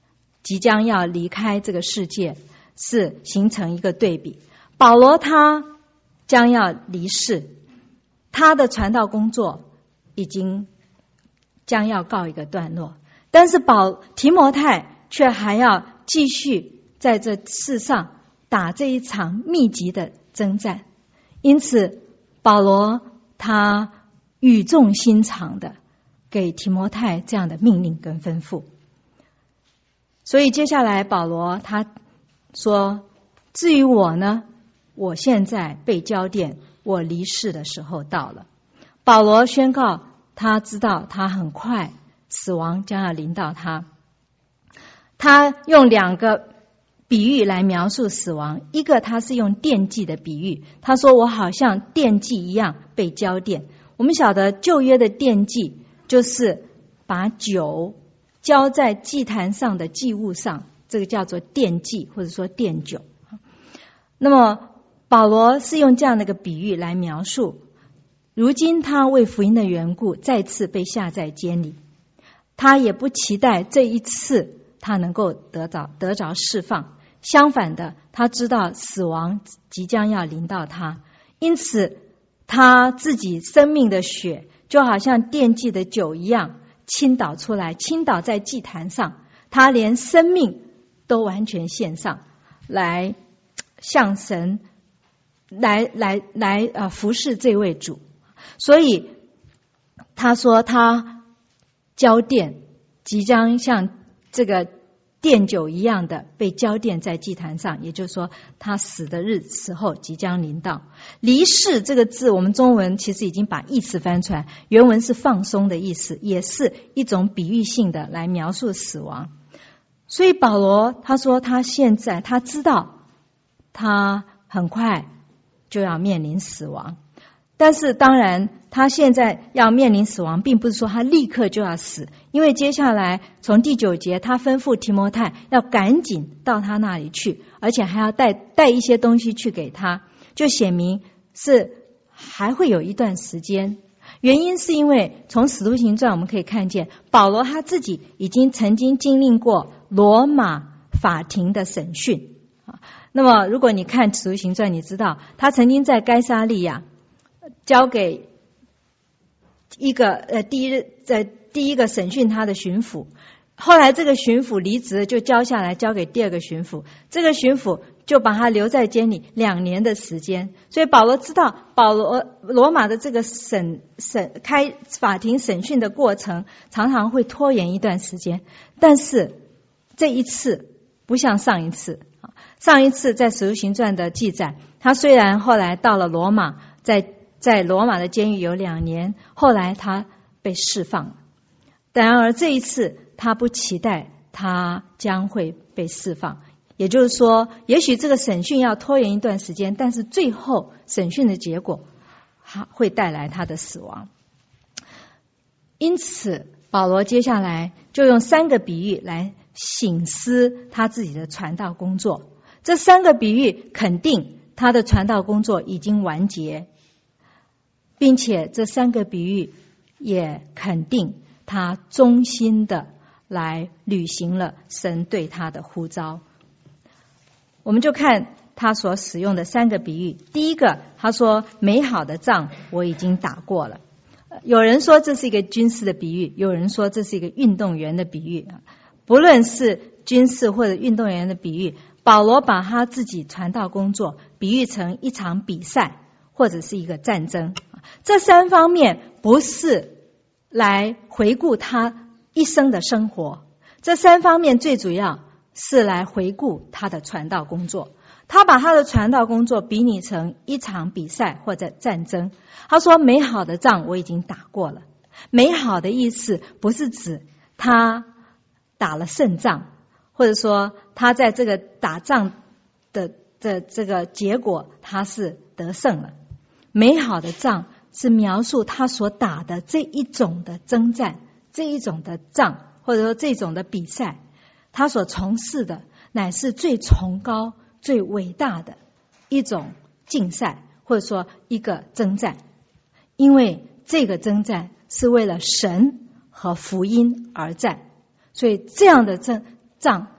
[SPEAKER 2] 即将要离开这个世界，是形成一个对比。保罗他将要离世，他的传道工作已经将要告一个段落，但是提摩太却还要继续在这世上打这一场密集的征战。因此保罗他语重心长的给提摩太这样的命令跟吩咐。所以接下来保罗他说，至于我呢，我现在被交奠，我离世的时候到了。保罗宣告他知道他很快死亡将要临到他。他用2个比喻来描述死亡，一个他是用奠祭的比喻，他说我好像奠祭一样被交奠。我们晓得旧约的奠祭就是把酒浇在祭坛上的祭物上，这个叫做奠祭或者说奠酒。那么保罗是用这样的一个比喻来描述，如今他为福音的缘故再次被下在监里，他也不期待这一次他能够得着释放，相反的，他知道死亡即将要临到他，因此他自己生命的血就好像奠祭的酒一样倾倒出来，倾倒在祭坛上，他连生命都完全献上来，向神来服侍这位主。所以他说他交奠即将像这个奠酒一样的被交奠在祭坛上，也就是说他死的时候即将临到。离世这个字我们中文其实已经把意思翻出来，原文是放松的意思，也是一种比喻性的来描述死亡。所以保罗他说他现在他知道他很快就要面临死亡，但是当然他现在要面临死亡并不是说他立刻就要死，因为接下来从第9节他吩咐提摩太要赶紧到他那里去，而且还要带一些东西去给他，就显明是还会有一段时间。原因是因为从使徒行传我们可以看见保罗他自己已经曾经经历过罗马法庭的审讯。那么如果你看使徒行传，你知道他曾经在该撒利亚交给一个第一个审讯他的巡抚，后来这个巡抚离职就交下来交给第2个巡抚，这个巡抚就把他留在监里2年的时间。所以保罗知道罗马的这个开法庭审讯的过程常常会拖延一段时间，但是这一次不像上一次在使徒行传的记载，他虽然后来到了罗马，在罗马的监狱有2年，后来他被释放了。然而这一次他不期待他将会被释放，也就是说也许这个审讯要拖延一段时间，但是最后审讯的结果会带来他的死亡。因此保罗接下来就用3个比喻来省思他自己的传道工作。这3个比喻肯定他的传道工作已经完结，并且这3个比喻也肯定他忠心的来履行了神对他的呼召。我们就看他所使用的3个比喻。第一个，他说美好的仗我已经打过了。有人说这是一个军事的比喻，有人说这是一个运动员的比喻。不论是军事或者运动员的比喻，保罗把他自己传道工作比喻成一场比赛或者是一个战争。这3方面不是来回顾他一生的生活，这3方面最主要是来回顾他的传道工作。他把他的传道工作比拟成一场比赛或者战争。他说美好的仗我已经打过了。美好的意思不是指他打了胜仗，或者说他在这个打仗的这个结果他是得胜了。美好的仗是描述他所打的这一种的征战，这一种的仗，或者说这种的比赛，他所从事的乃是最崇高最伟大的一种竞赛，或者说一个征战。因为这个征战是为了神和福音而战，所以这样的仗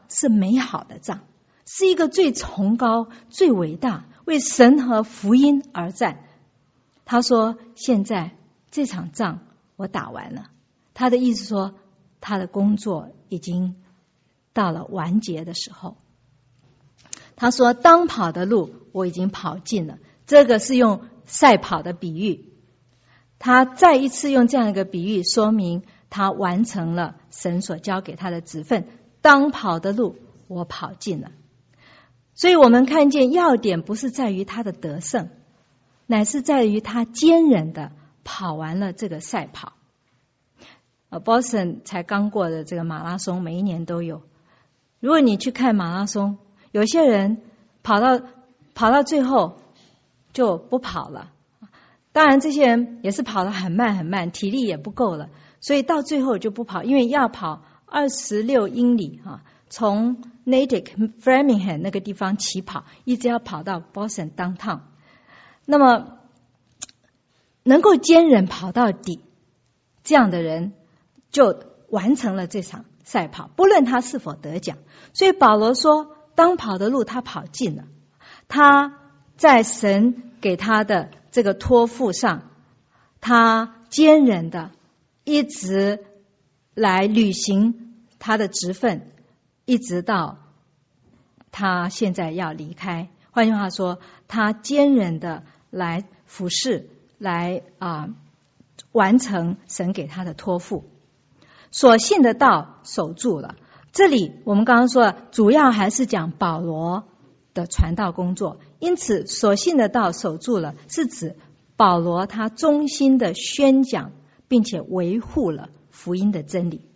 [SPEAKER 2] 是美好的仗，是一个最崇高、最伟大，为神和福音而战。他说现在这场仗我打完了，他的意思说他的工作已经到了完结的时候。他说当跑的路我已经跑尽了，这个是用赛跑的比喻。他再一次用这样一个比喻说明他完成了神所交给他的职分，当跑的路我跑尽了。所以我们看见要点不是在于他的得胜，乃是在于他坚忍的跑完了这个赛跑。Boston 才刚过的这个马拉松，每一年都有。如果你去看马拉松，有些人跑到最后就不跑了，当然这些人也是跑得很慢很慢，体力也不够了，所以到最后就不跑，因为要跑26英里从 Natick Framingham 那个地方起跑，一直要跑到 Boston Downtown。那么能够坚忍跑到底，这样的人就完成了这场赛跑，不论他是否得奖。所以保罗说当跑的路他跑尽了，他在神给他的这个托付上，他坚忍的一直来履行他的职分，一直到他现在要离开。换句话说，他坚忍的来服侍，来完成神给他的托付。所信的道守住了，这里我们刚刚说了，主要还是讲保罗的传道工作，因此所信的道守住了，是指保罗他忠心的宣讲并且维护了福音的真理。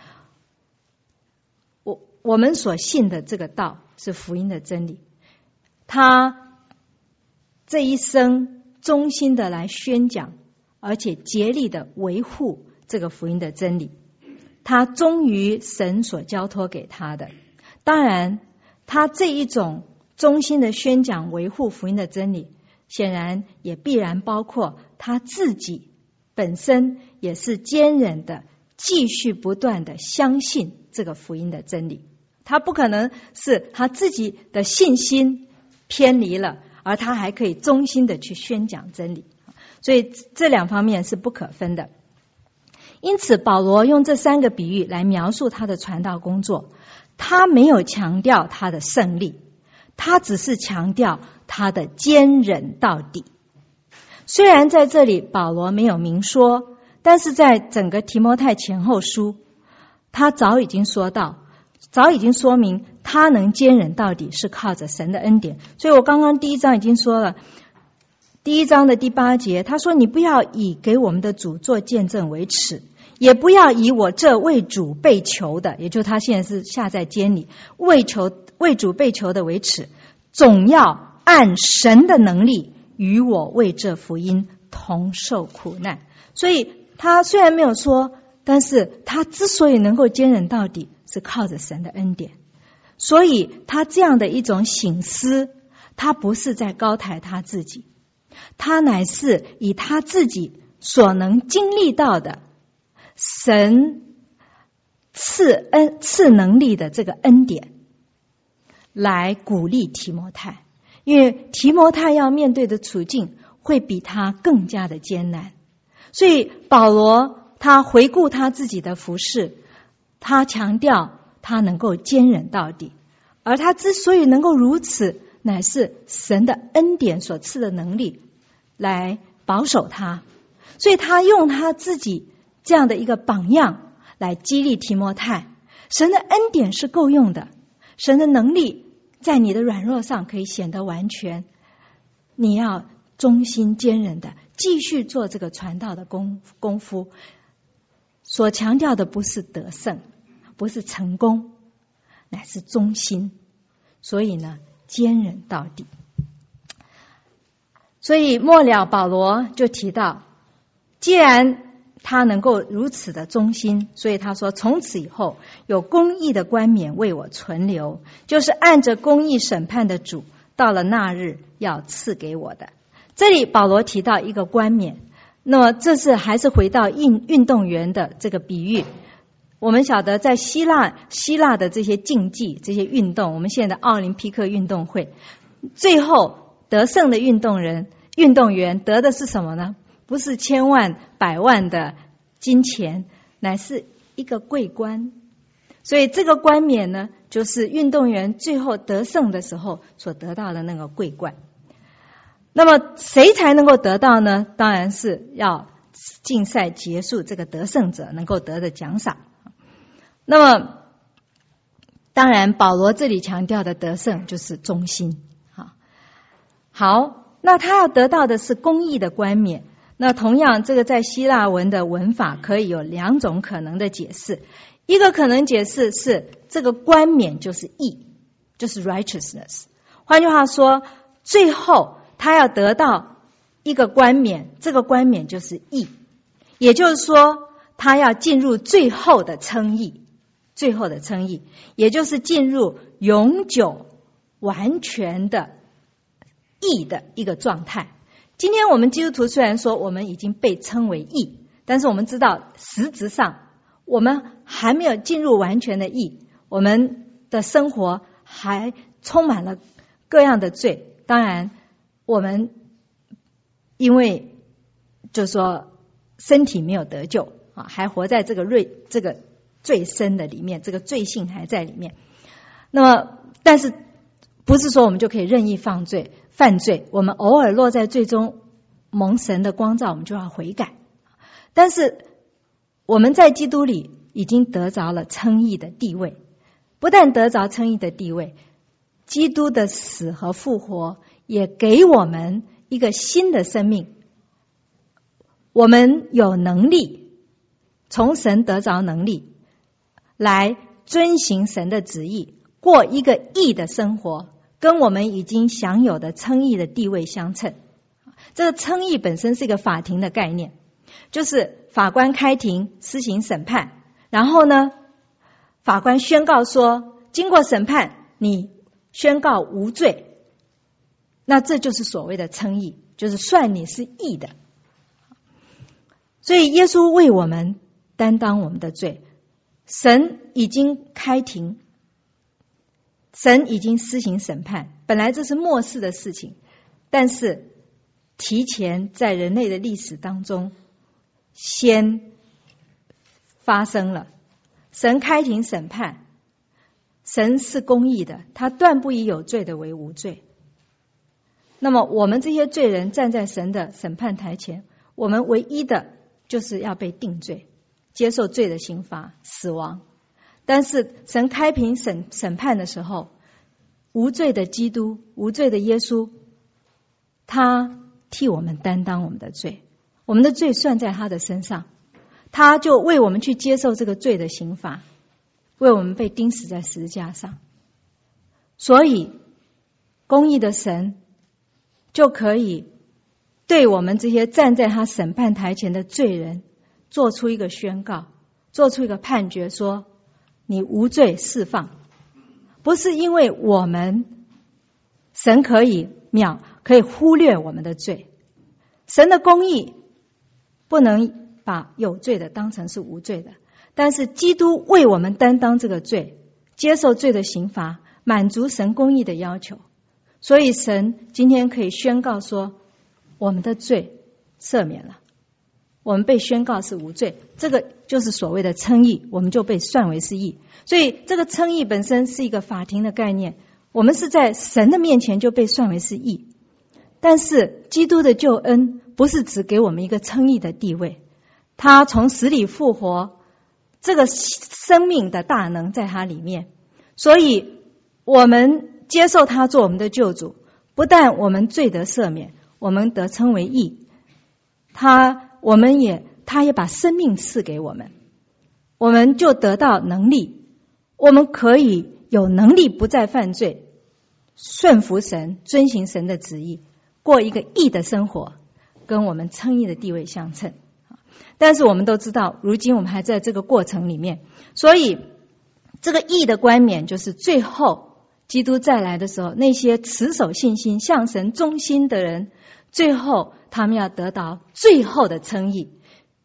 [SPEAKER 2] 我们所信的这个道是福音的真理，他这一生忠心的来宣讲，而且竭力的维护这个福音的真理，他忠于神所交托给他的。当然他这一种忠心的宣讲维护福音的真理，显然也必然包括他自己本身也是坚忍的继续不断的相信这个福音的真理。他不可能是他自己的信心偏离了，而他还可以忠心的去宣讲真理，所以这两方面是不可分的。因此保罗用这三个比喻来描述他的传道工作，他没有强调他的胜利，他只是强调他的坚忍到底。虽然在这里保罗没有明说，但是在整个提摩太前后书，他早已经说明他能坚忍到底是靠着神的恩典。所以我刚刚第一章已经说了，第一章的第8节，他说你不要以给我们的主做见证为耻，也不要以我这为主被囚的，也就是他现在是下在监里，为主被囚的为耻，总要按神的能力与我为这福音同受苦难。所以他虽然没有说，但是他之所以能够坚忍到底，是靠着神的恩典。所以他这样的一种省思，他不是在高抬他自己，他乃是以他自己所能经历到的神赐能力的这个恩典来鼓励提摩太，因为提摩太要面对的处境会比他更加的艰难。所以保罗他回顾他自己的服事，他强调他能够坚忍到底，而他之所以能够如此，乃是神的恩典所赐的能力来保守他。所以他用他自己这样的一个榜样来激励提摩太，神的恩典是够用的，神的能力在你的软弱上可以显得完全，你要忠心坚忍的继续做这个传道的功夫。所强调的不是得胜，不是成功，乃是忠心。所以呢，坚忍到底。所以末了保罗就提到，既然他能够如此的忠心，所以他说从此以后有公义的冠冕为我存留，就是按着公义审判的主到了那日要赐给我的。这里保罗提到一个冠冕，那么这是还是回到运动员的这个比喻。 我们晓得在希腊的这些竞技、这些运动，我们现在的奥林匹克运动会，最后得胜的运动员得的是什么呢？不是千万百万的金钱，乃是一个桂冠。所以这个冠冕呢，就是运动员最后得胜的时候所得到的那个桂冠。那么谁才能够得到呢？当然是要竞赛结束，这个得胜者能够得的奖赏。那么当然保罗这里强调的得胜就是忠心。好，那他要得到的是公义的冠冕。那同样这个在希腊文的文法可以有两种可能的解释。一个可能解释是这个冠冕就是义，就是 righteousness。 换句话说，最后他要得到一个冠冕，这个冠冕就是义，也就是说他要进入最后的称义，最后的称义，也就是进入永久完全的义的一个状态。今天我们基督徒虽然说我们已经被称为义，但是我们知道实质上我们还没有进入完全的义，我们的生活还充满了各样的罪。当然我们因为就是说身体没有得救还活在这个罪身的里面，这个罪性还在里面。那么但是不是说我们就可以任意犯罪，我们偶尔落在罪中蒙神的光照，我们就要悔改。但是我们在基督里已经得着了称义的地位，不但得着称义的地位，基督的死和复活也给我们一个新的生命。我们有能力，从神得着能力来遵行神的旨意，过一个义的生活，跟我们已经享有的称义的地位相称。这个称义本身是一个法庭的概念，就是法官开庭施行审判，然后呢法官宣告说经过审判你宣告无罪，那这就是所谓的称义，就是算你是义的。所以耶稣为我们担当我们的罪，神已经开庭，神已经施行审判，本来这是末世的事情，但是提前在人类的历史当中先发生了。神开庭审判，神是公义的，他断不以有罪的为无罪。那么我们这些罪人站在神的审判台前，我们唯一的就是要被定罪，接受罪的刑罚，死亡。但是神开庭审判的时候，无罪的基督，无罪的耶稣，他替我们担当我们的罪，我们的罪算在他的身上，他就为我们去接受这个罪的刑罚，为我们被钉死在十字架上。所以公义的神就可以对我们这些站在他审判台前的罪人做出一个宣告，做出一个判决，说你无罪释放。不是因为我们神可以忽略我们的罪，神的公义不能把有罪的当成是无罪的，但是基督为我们担当这个罪，接受罪的刑罚，满足神公义的要求。所以神今天可以宣告说我们的罪赦免了，我们被宣告是无罪，这个就是所谓的称义，我们就被算为是义。所以这个称义本身是一个法庭的概念，我们是在神的面前就被算为是义。但是基督的救恩不是只给我们一个称义的地位，他从死里复活，这个生命的大能在他里面，所以我们接受他做我们的救主，不但我们罪得赦免，我们得称为义，他也把生命赐给我们，我们就得到能力，我们可以有能力不再犯罪，顺服神，遵行神的旨意，过一个义的生活，跟我们称义的地位相称。但是我们都知道，如今我们还在这个过程里面，所以这个义的冠冕就是最后基督再来的时候，那些持守信心向神忠心的人，最后他们要得到最后的称义，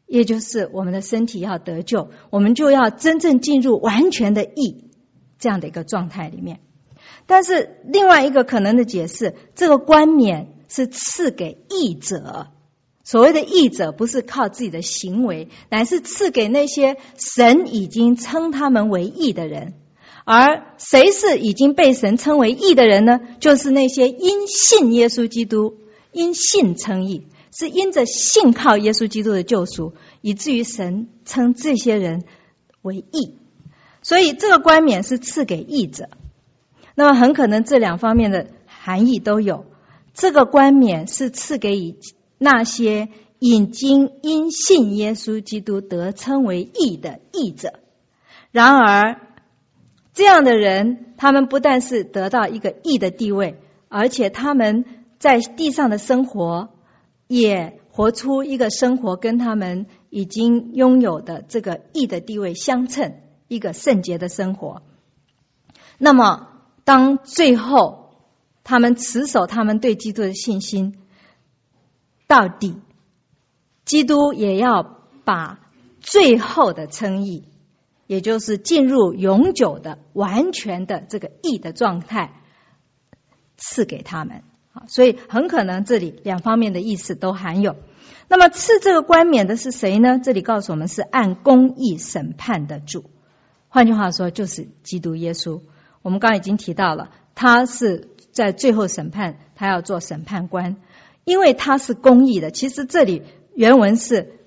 [SPEAKER 2] 也就是我们的身体要得救，我们就要真正进入完全的义这样的一个状态里面。但是另外一个可能的解释，这个冠冕是赐给义者，所谓的义者不是靠自己的行为，乃是赐给那些神已经称他们为义的人。而谁是已经被神称为义的人呢？就是那些因信耶稣基督，因信称义，是因着信靠耶稣基督的救赎，以至于神称这些人为义。所以这个冠冕是赐给义者。那么很可能这两方面的含义都有。这个冠冕是赐给那些已经因信耶稣基督得称为义的义者。然而这样的人，他们不但是得到一个义的地位，而且他们在地上的生活也活出一个生活跟他们已经拥有的这个义的地位相称，一个圣洁的生活。那么当最后他们持守他们对基督的信心到底，基督也要把最后的称义，也就是进入永久的完全的这个义的状态赐给他们。所以很可能这里两方面的意思都含有。那么赐这个冠冕的是谁呢？这里告诉我们是按公义审判的主，换句话说就是基督耶稣。我们刚刚已经提到了，他是在最后审判，他要做审判官，因为他是公义的。其实这里原文是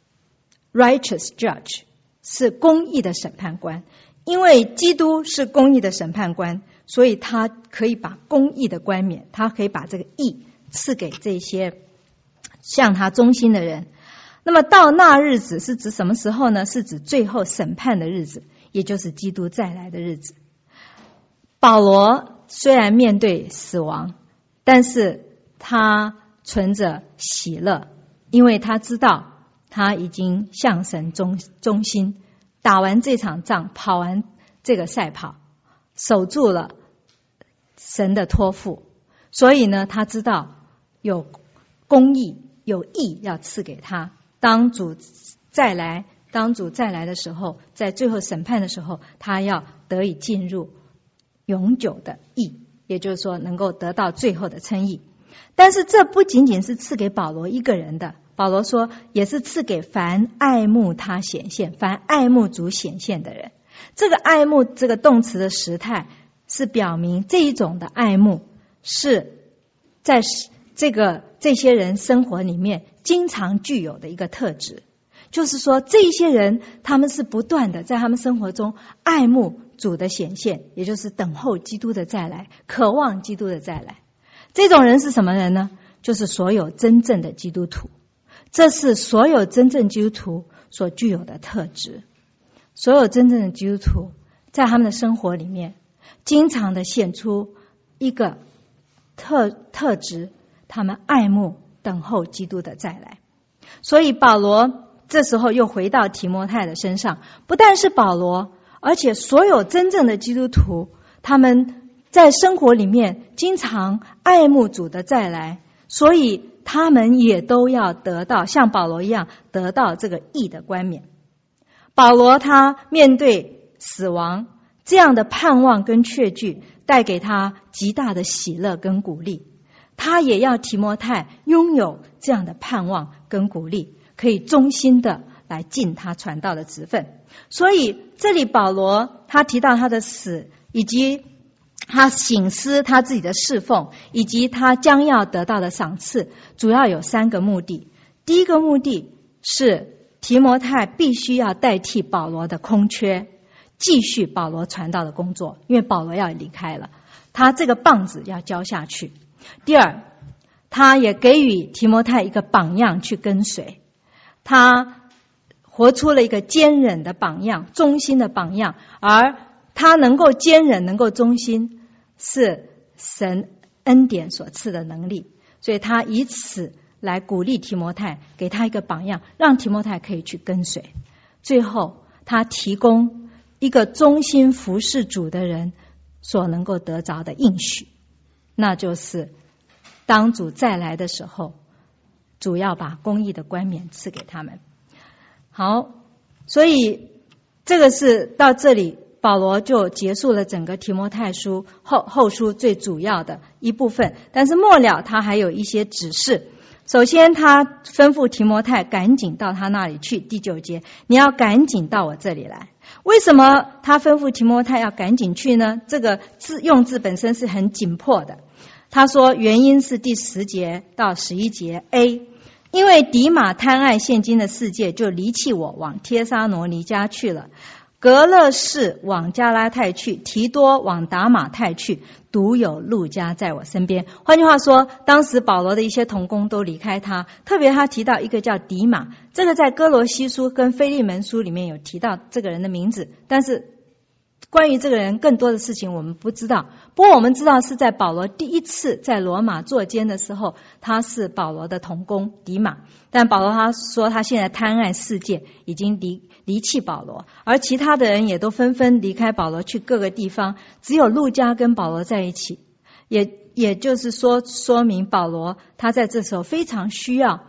[SPEAKER 2] righteous judge， 是公义的审判官。因为基督是公义的审判官，所以他可以把公义的冠冕，他可以把这个义赐给这些向他忠心的人。那么到那日子是指什么时候呢？是指最后审判的日子，也就是基督再来的日子。保罗虽然面对死亡，但是他存着喜乐，因为他知道他已经向神忠心，打完这场仗，跑完这个赛跑，守住了神的托付。所以呢，他知道有公义有义要赐给他。当主再来的时候，在最后审判的时候，他要得以进入永久的义，也就是说能够得到最后的称义。但是这不仅仅是赐给保罗一个人的，保罗说也是赐给凡爱慕他显现，凡爱慕主显现的人。这个爱慕这个动词的时态是表明这一种的爱慕是在这些人生活里面经常具有的一个特质，就是说这些人他们是不断的在他们生活中爱慕主的显现，也就是等候基督的再来，渴望基督的再来。这种人是什么人呢？就是所有真正的基督徒。这是所有真正基督徒所具有的特质。所有真正的基督徒在他们的生活里面经常的显出一个特质，他们爱慕等候基督的再来。所以保罗这时候又回到提摩太的身上，不但是保罗，而且所有真正的基督徒，他们在生活里面经常爱慕主的再来，所以他们也都要得到像保罗一样得到这个义的冠冕。保罗他面对死亡这样的盼望跟确据，带给他极大的喜乐跟鼓励。他也要提摩太拥有这样的盼望跟鼓励，可以忠心的来尽他传道的职分。所以这里保罗他提到他的死，以及他省思他自己的侍奉，以及他将要得到的赏赐，主要有3个目的。第一个目的是提摩太必须要代替保罗的空缺，继续保罗传道的工作，因为保罗要离开了，他这个棒子要交下去。第二，他也给予提摩太一个榜样去跟随，他活出了一个坚忍的榜样，忠心的榜样。而他能够坚忍能够忠心，是神恩典所赐的能力，所以他以此来鼓励提摩太，给他一个榜样，让提摩太可以去跟随。最后他提供一个忠心服侍主的人所能够得着的应许，那就是当主再来的时候，主要把公义的冠冕赐给他们。 好，所以这个是到这里，保罗就结束了整个提摩太书后书最主要的一部分。但是末了他还有一些指示。首先他吩咐提摩太赶紧到他那里去，第9节，你要赶紧到我这里来。为什么他吩咐提摩太要赶紧去呢？这个用字本身是很紧迫的。他说原因是第10节到11节 A， 因为迪马贪爱现今的世界，就离弃我，往帖撒罗尼迦去了。格勒士往加拉太去，提多往达马太去，独有路加在我身边。换句话说，当时保罗的一些同工都离开他，特别他提到一个叫迪马，这个在哥罗西书跟腓利门书里面有提到这个人的名字，但是关于这个人更多的事情我们不知道。不过我们知道是在保罗第一次在罗马作监的时候，他是保罗的同工迪马，但保罗他说他现在贪爱世界，已经离弃保罗，而其他的人也都纷纷离开保罗去各个地方，只有路加跟保罗在一起。也就是说明保罗他在这时候非常需要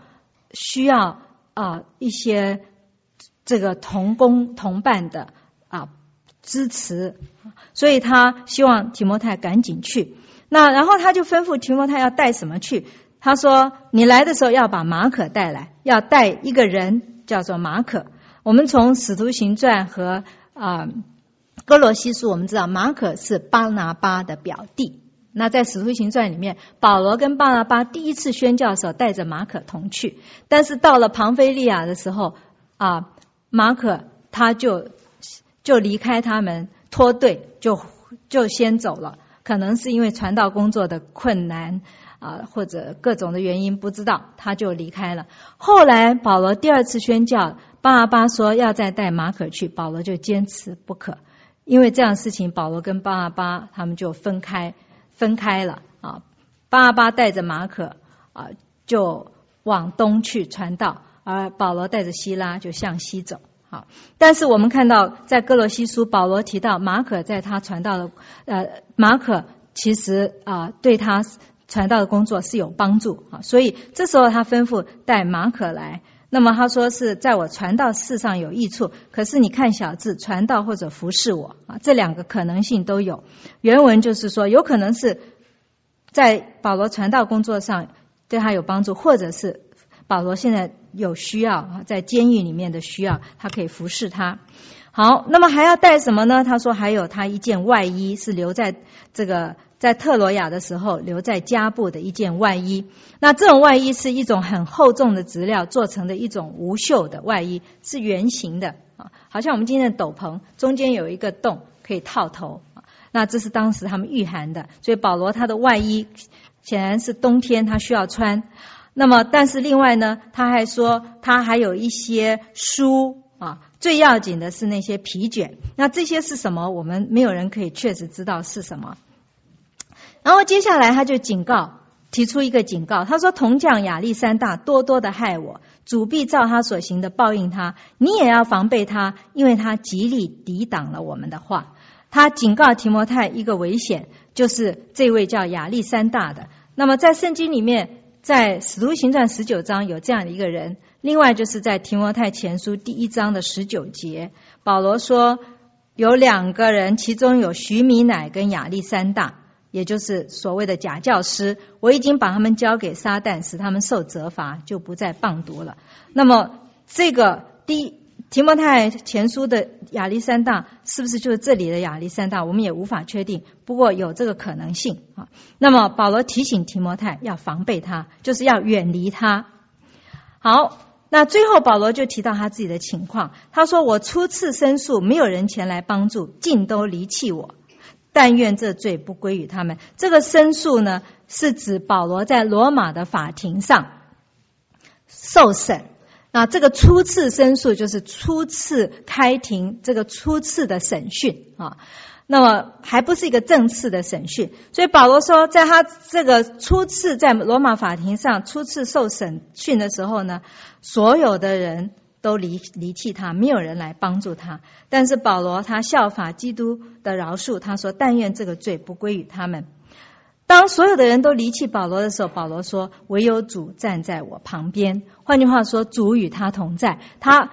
[SPEAKER 2] 一些这个同工同伴的支持，所以他希望提摩太赶紧去。那然后他就吩咐提摩太要带什么去，他说你来的时候要把马可带来，要带一个人叫做马可。我们从使徒行传和哥罗西书我们知道马可是巴拿巴的表弟。那在使徒行传里面，保罗跟巴拿巴第一次宣教的时候带着马可同去，但是到了庞菲利亚的时候马可他就离开他们脱队，就先走了，可能是因为传道工作的困难或者各种的原因不知道，他就离开了。后来保罗第2次宣教，巴拿巴说要再带马可去，保罗就坚持不可，因为这样的事情保罗跟巴拿巴他们就分开了巴拿巴带着马可就往东去传道，而保罗带着希拉就向西走。好，但是我们看到在哥罗西书，保罗提到马可在他传道的马可其实对他传道的工作是有帮助所以这时候他吩咐带马可来。那么他说是在我传道事上有益处，可是你看小字，传道或者服侍我这2个可能性都有。原文就是说有可能是在保罗传道工作上对他有帮助，或者是保罗现在有需要，在监狱里面的需要，他可以服侍他。好，那么还要带什么呢？他说还有他一件外衣，是留在在特罗亚的时候留在加布的一件外衣。那这种外衣是一种很厚重的质料做成的一种无袖的外衣，是圆形的好像我们今天的斗篷中间有一个洞可以套头那这是当时他们御寒的，所以保罗他的外衣显然是冬天他需要穿。那么但是另外呢，他还说他还有一些书最要紧的是那些皮卷。那这些是什么？我们没有人可以确实知道是什么。然后接下来他就提出一个警告，他说铜匠亚历山大多多的害我，主必照他所行的报应他，你也要防备他，因为他极力抵挡了我们的话。他警告提摩太一个危险，就是这位叫亚历山大的。那么在圣经里面，在使徒行传19章有这样的一个人，另外就是在提摩太前书第1章的19节，保罗说有2个人，其中有许米乃跟亚历山大，也就是所谓的假教师，我已经把他们交给撒旦，使他们受责罚，就不再谤读了。那么这个提摩太前书的亚历山大是不是就是这里的亚历山大，我们也无法确定，不过有这个可能性那么保罗提醒提摩太要防备他，就是要远离他。好，那最后保罗就提到他自己的情况，他说我初次申诉，没有人前来帮助，尽都离弃我，但愿这罪不归于他们。这个申诉呢，是指保罗在罗马的法庭上受审。那这个初次申诉就是初次开庭，这个初次的审讯那么还不是一个正式的审讯。所以保罗说在他这个初次在罗马法庭上初次受审讯的时候呢，所有的人都离弃他，没有人来帮助他。但是保罗他效法基督的饶恕，他说但愿这个罪不归于他们。当所有的人都离弃保罗的时候，保罗说唯有主站在我旁边。换句话说，主与他同在，他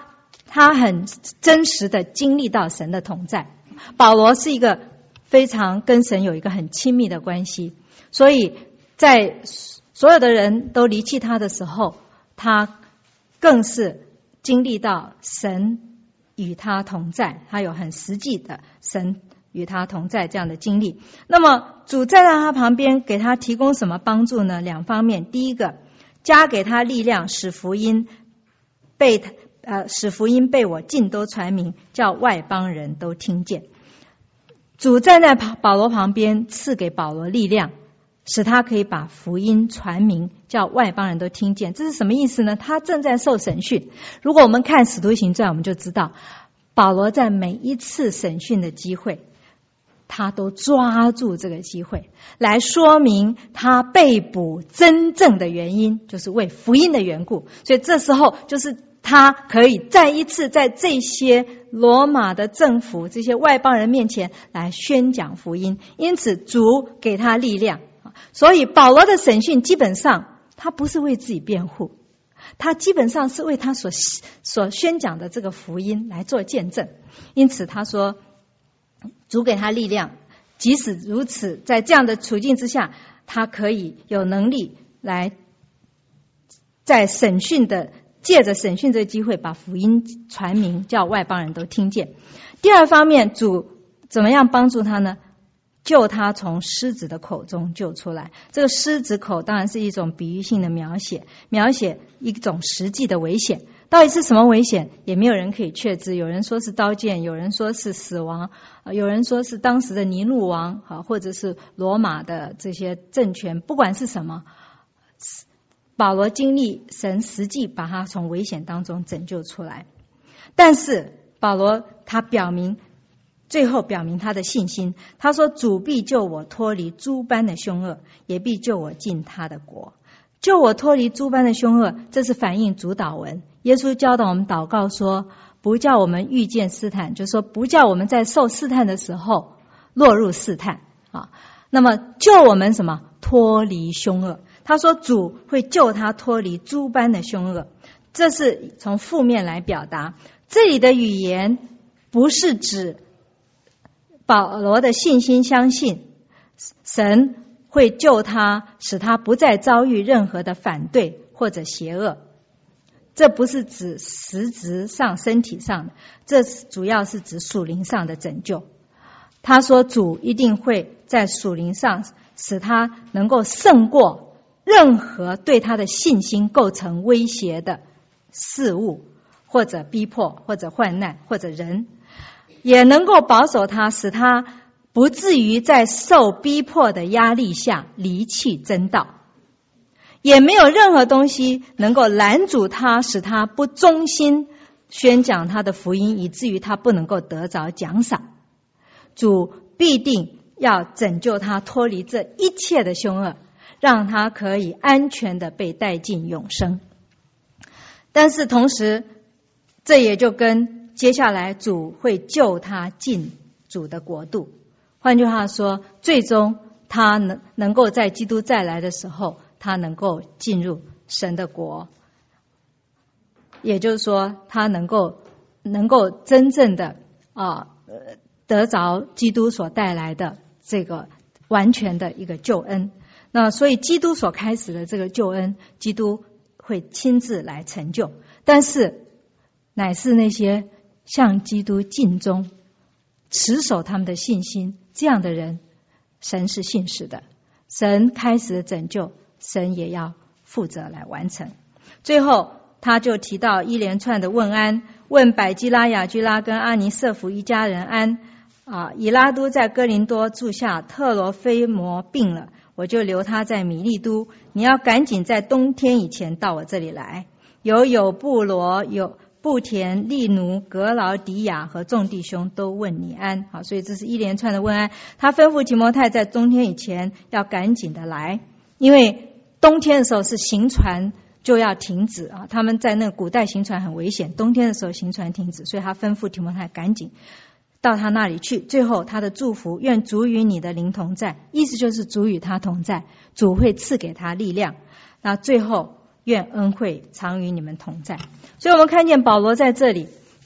[SPEAKER 2] 他很真实的经历到神的同在。保罗是一个非常跟神有一个很亲密的关系，所以在所有的人都离弃他的时候，他更是经历到神与他同在，他有很实际的神与他同在这样的经历。那么主站在他旁边，给他提供什么帮助呢？两方面，第一个，加给他力量，使福音被我尽都传明，叫外邦人都听见。主站在保罗旁边，赐给保罗力量，使他可以把福音传明，叫外邦人都听见。这是什么意思呢？他正在受审讯。如果我们看使徒行传，我们就知道保罗在每一次审讯的机会，他都抓住这个机会来说明他被捕真正的原因，就是为福音的缘故。所以这时候就是他可以再一次在这些罗马的政府、这些外邦人面前来宣讲福音，因此主给他力量。所以保罗的审讯基本上他不是为自己辩护，他基本上是为他所宣讲的这个福音来做见证。因此他说主给他力量，即使如此，在这样的处境之下，他可以有能力来在借着审讯这个机会把福音传明，叫外邦人都听见。第二方面，主怎么样帮助他呢？救他从狮子的口中救出来。这个狮子口当然是一种比喻性的描写一种实际的危险。到底是什么危险，也没有人可以确知。有人说是刀剑，有人说是死亡，有人说是当时的尼禄王，或者是罗马的这些政权。不管是什么，保罗经历神实际把他从危险当中拯救出来。但是保罗他最后表明他的信心，他说主必救我脱离诸般的凶恶，也必救我进他的国。救我脱离诸般的凶恶，这是反映主祷文。耶稣教导我们祷告说，不叫我们遇见试探，就是说不叫我们在受试探的时候落入试探啊。那么救我们什么？脱离凶恶。他说主会救他脱离诸般的凶恶，这是从负面来表达。这里的语言不是指保罗的信心相信神会救他，使他不再遭遇任何的反对或者邪恶，这不是指实质上身体上的，这主要是指属灵上的拯救。他说主一定会在属灵上使他能够胜过任何对他的信心构成威胁的事物，或者逼迫，或者患难，或者人，也能够保守他，使他不至于在受逼迫的压力下离弃真道，也没有任何东西能够拦阻他，使他不忠心宣讲他的福音，以至于他不能够得着奖赏。主必定要拯救他脱离这一切的凶恶，让他可以安全的被带进永生。但是同时，这也就跟接下来主会救他进主的国度。换句话说，最终他能够在基督再来的时候，他能够进入神的国，也就是说他能够真正的得着基督所带来的这个完全的一个救恩。那所以基督所开始的这个救恩，基督会亲自来成就，但是乃是那些向基督尽忠持守他们的信心这样的人，神是信实的，神开始的拯救，神也要负责来完成。最后他就提到一连串的问安，问百基拉、雅居拉跟阿尼瑟弗一家人安。以拉都在哥林多住下，特罗菲摩病了，我就留他在米利都，你要赶紧在冬天以前到我这里来。有布罗、有布田、利奴、格劳迪亚和众弟兄都问你安。好，所以这是一连串的问安。他吩咐提摩太在冬天以前要赶紧的来，因为冬天的时候是行船就要停止啊，他们在那个古代行船很危险，冬天的时候行船停止，所以他吩咐提摩太赶紧到他那里去。最后他的祝福，愿主与你的灵同在，意思就是主与他同在，主会赐给他力量。那最后愿恩惠常与你们同在。所以我们看见保罗在这里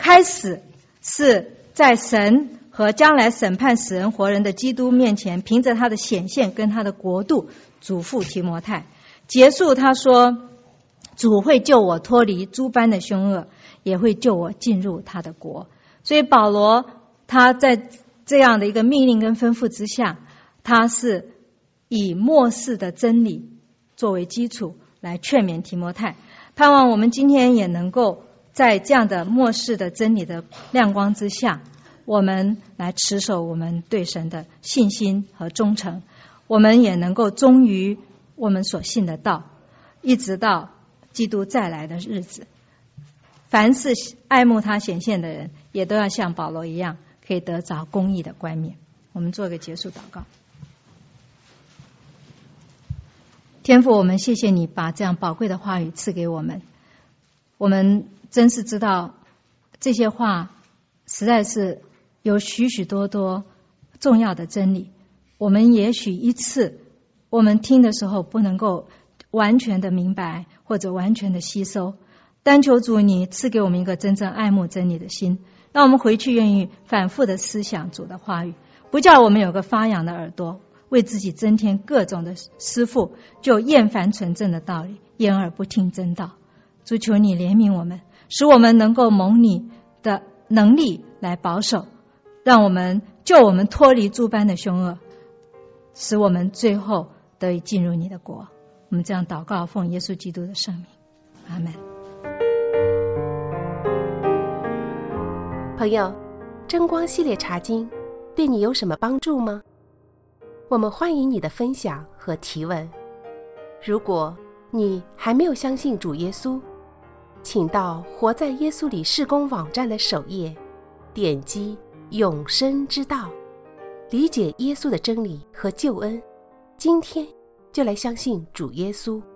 [SPEAKER 2] 开始是在神和将来审判死人活人的基督面前，凭着他的显现跟他的国度嘱咐提摩太。结束他说，主会救我脱离诸般的凶恶，也会救我进入他的国。所以保罗他在这样的一个命令跟吩咐之下，他是以末世的真理作为基础来劝勉提摩太。盼望我们今天也能够在这样的末世的真理的亮光之下，我们来持守我们对神的信心和忠诚，我们也能够忠于我们所信的道，一直到基督再来的日子。凡是爱慕他显现的人，也都要像保罗一样，可以得着公义的冠冕。我们做个结束祷告。天父，我们谢谢你把这样宝贵的话语赐给我们，我们真是知道这些话实在是有许许多多重要的真理，我们也许一次我们听的时候不能够完全的明白或者完全的吸收，但求主你赐给我们一个真正爱慕真理的心，让我们回去愿意反复的思想主的话语，不叫我们有个发痒的耳朵，为自己增添各种的师傅，就厌烦纯正的道理，掩耳不听真道。主求你怜悯我们，使我们能够蒙你的能力来保守，让我们救我们脱离诸般的凶恶，使我们最后得以进入你的国。我们这样祷告，奉耶稣基督的圣名，阿们。
[SPEAKER 1] 朋友，真光系列查经对你有什么帮助吗？我们欢迎你的分享和提问。如果你还没有相信主耶稣，请到活在耶稣里事工网站的首页，点击永生之道，理解耶稣的真理和救恩。今天就来相信主耶稣。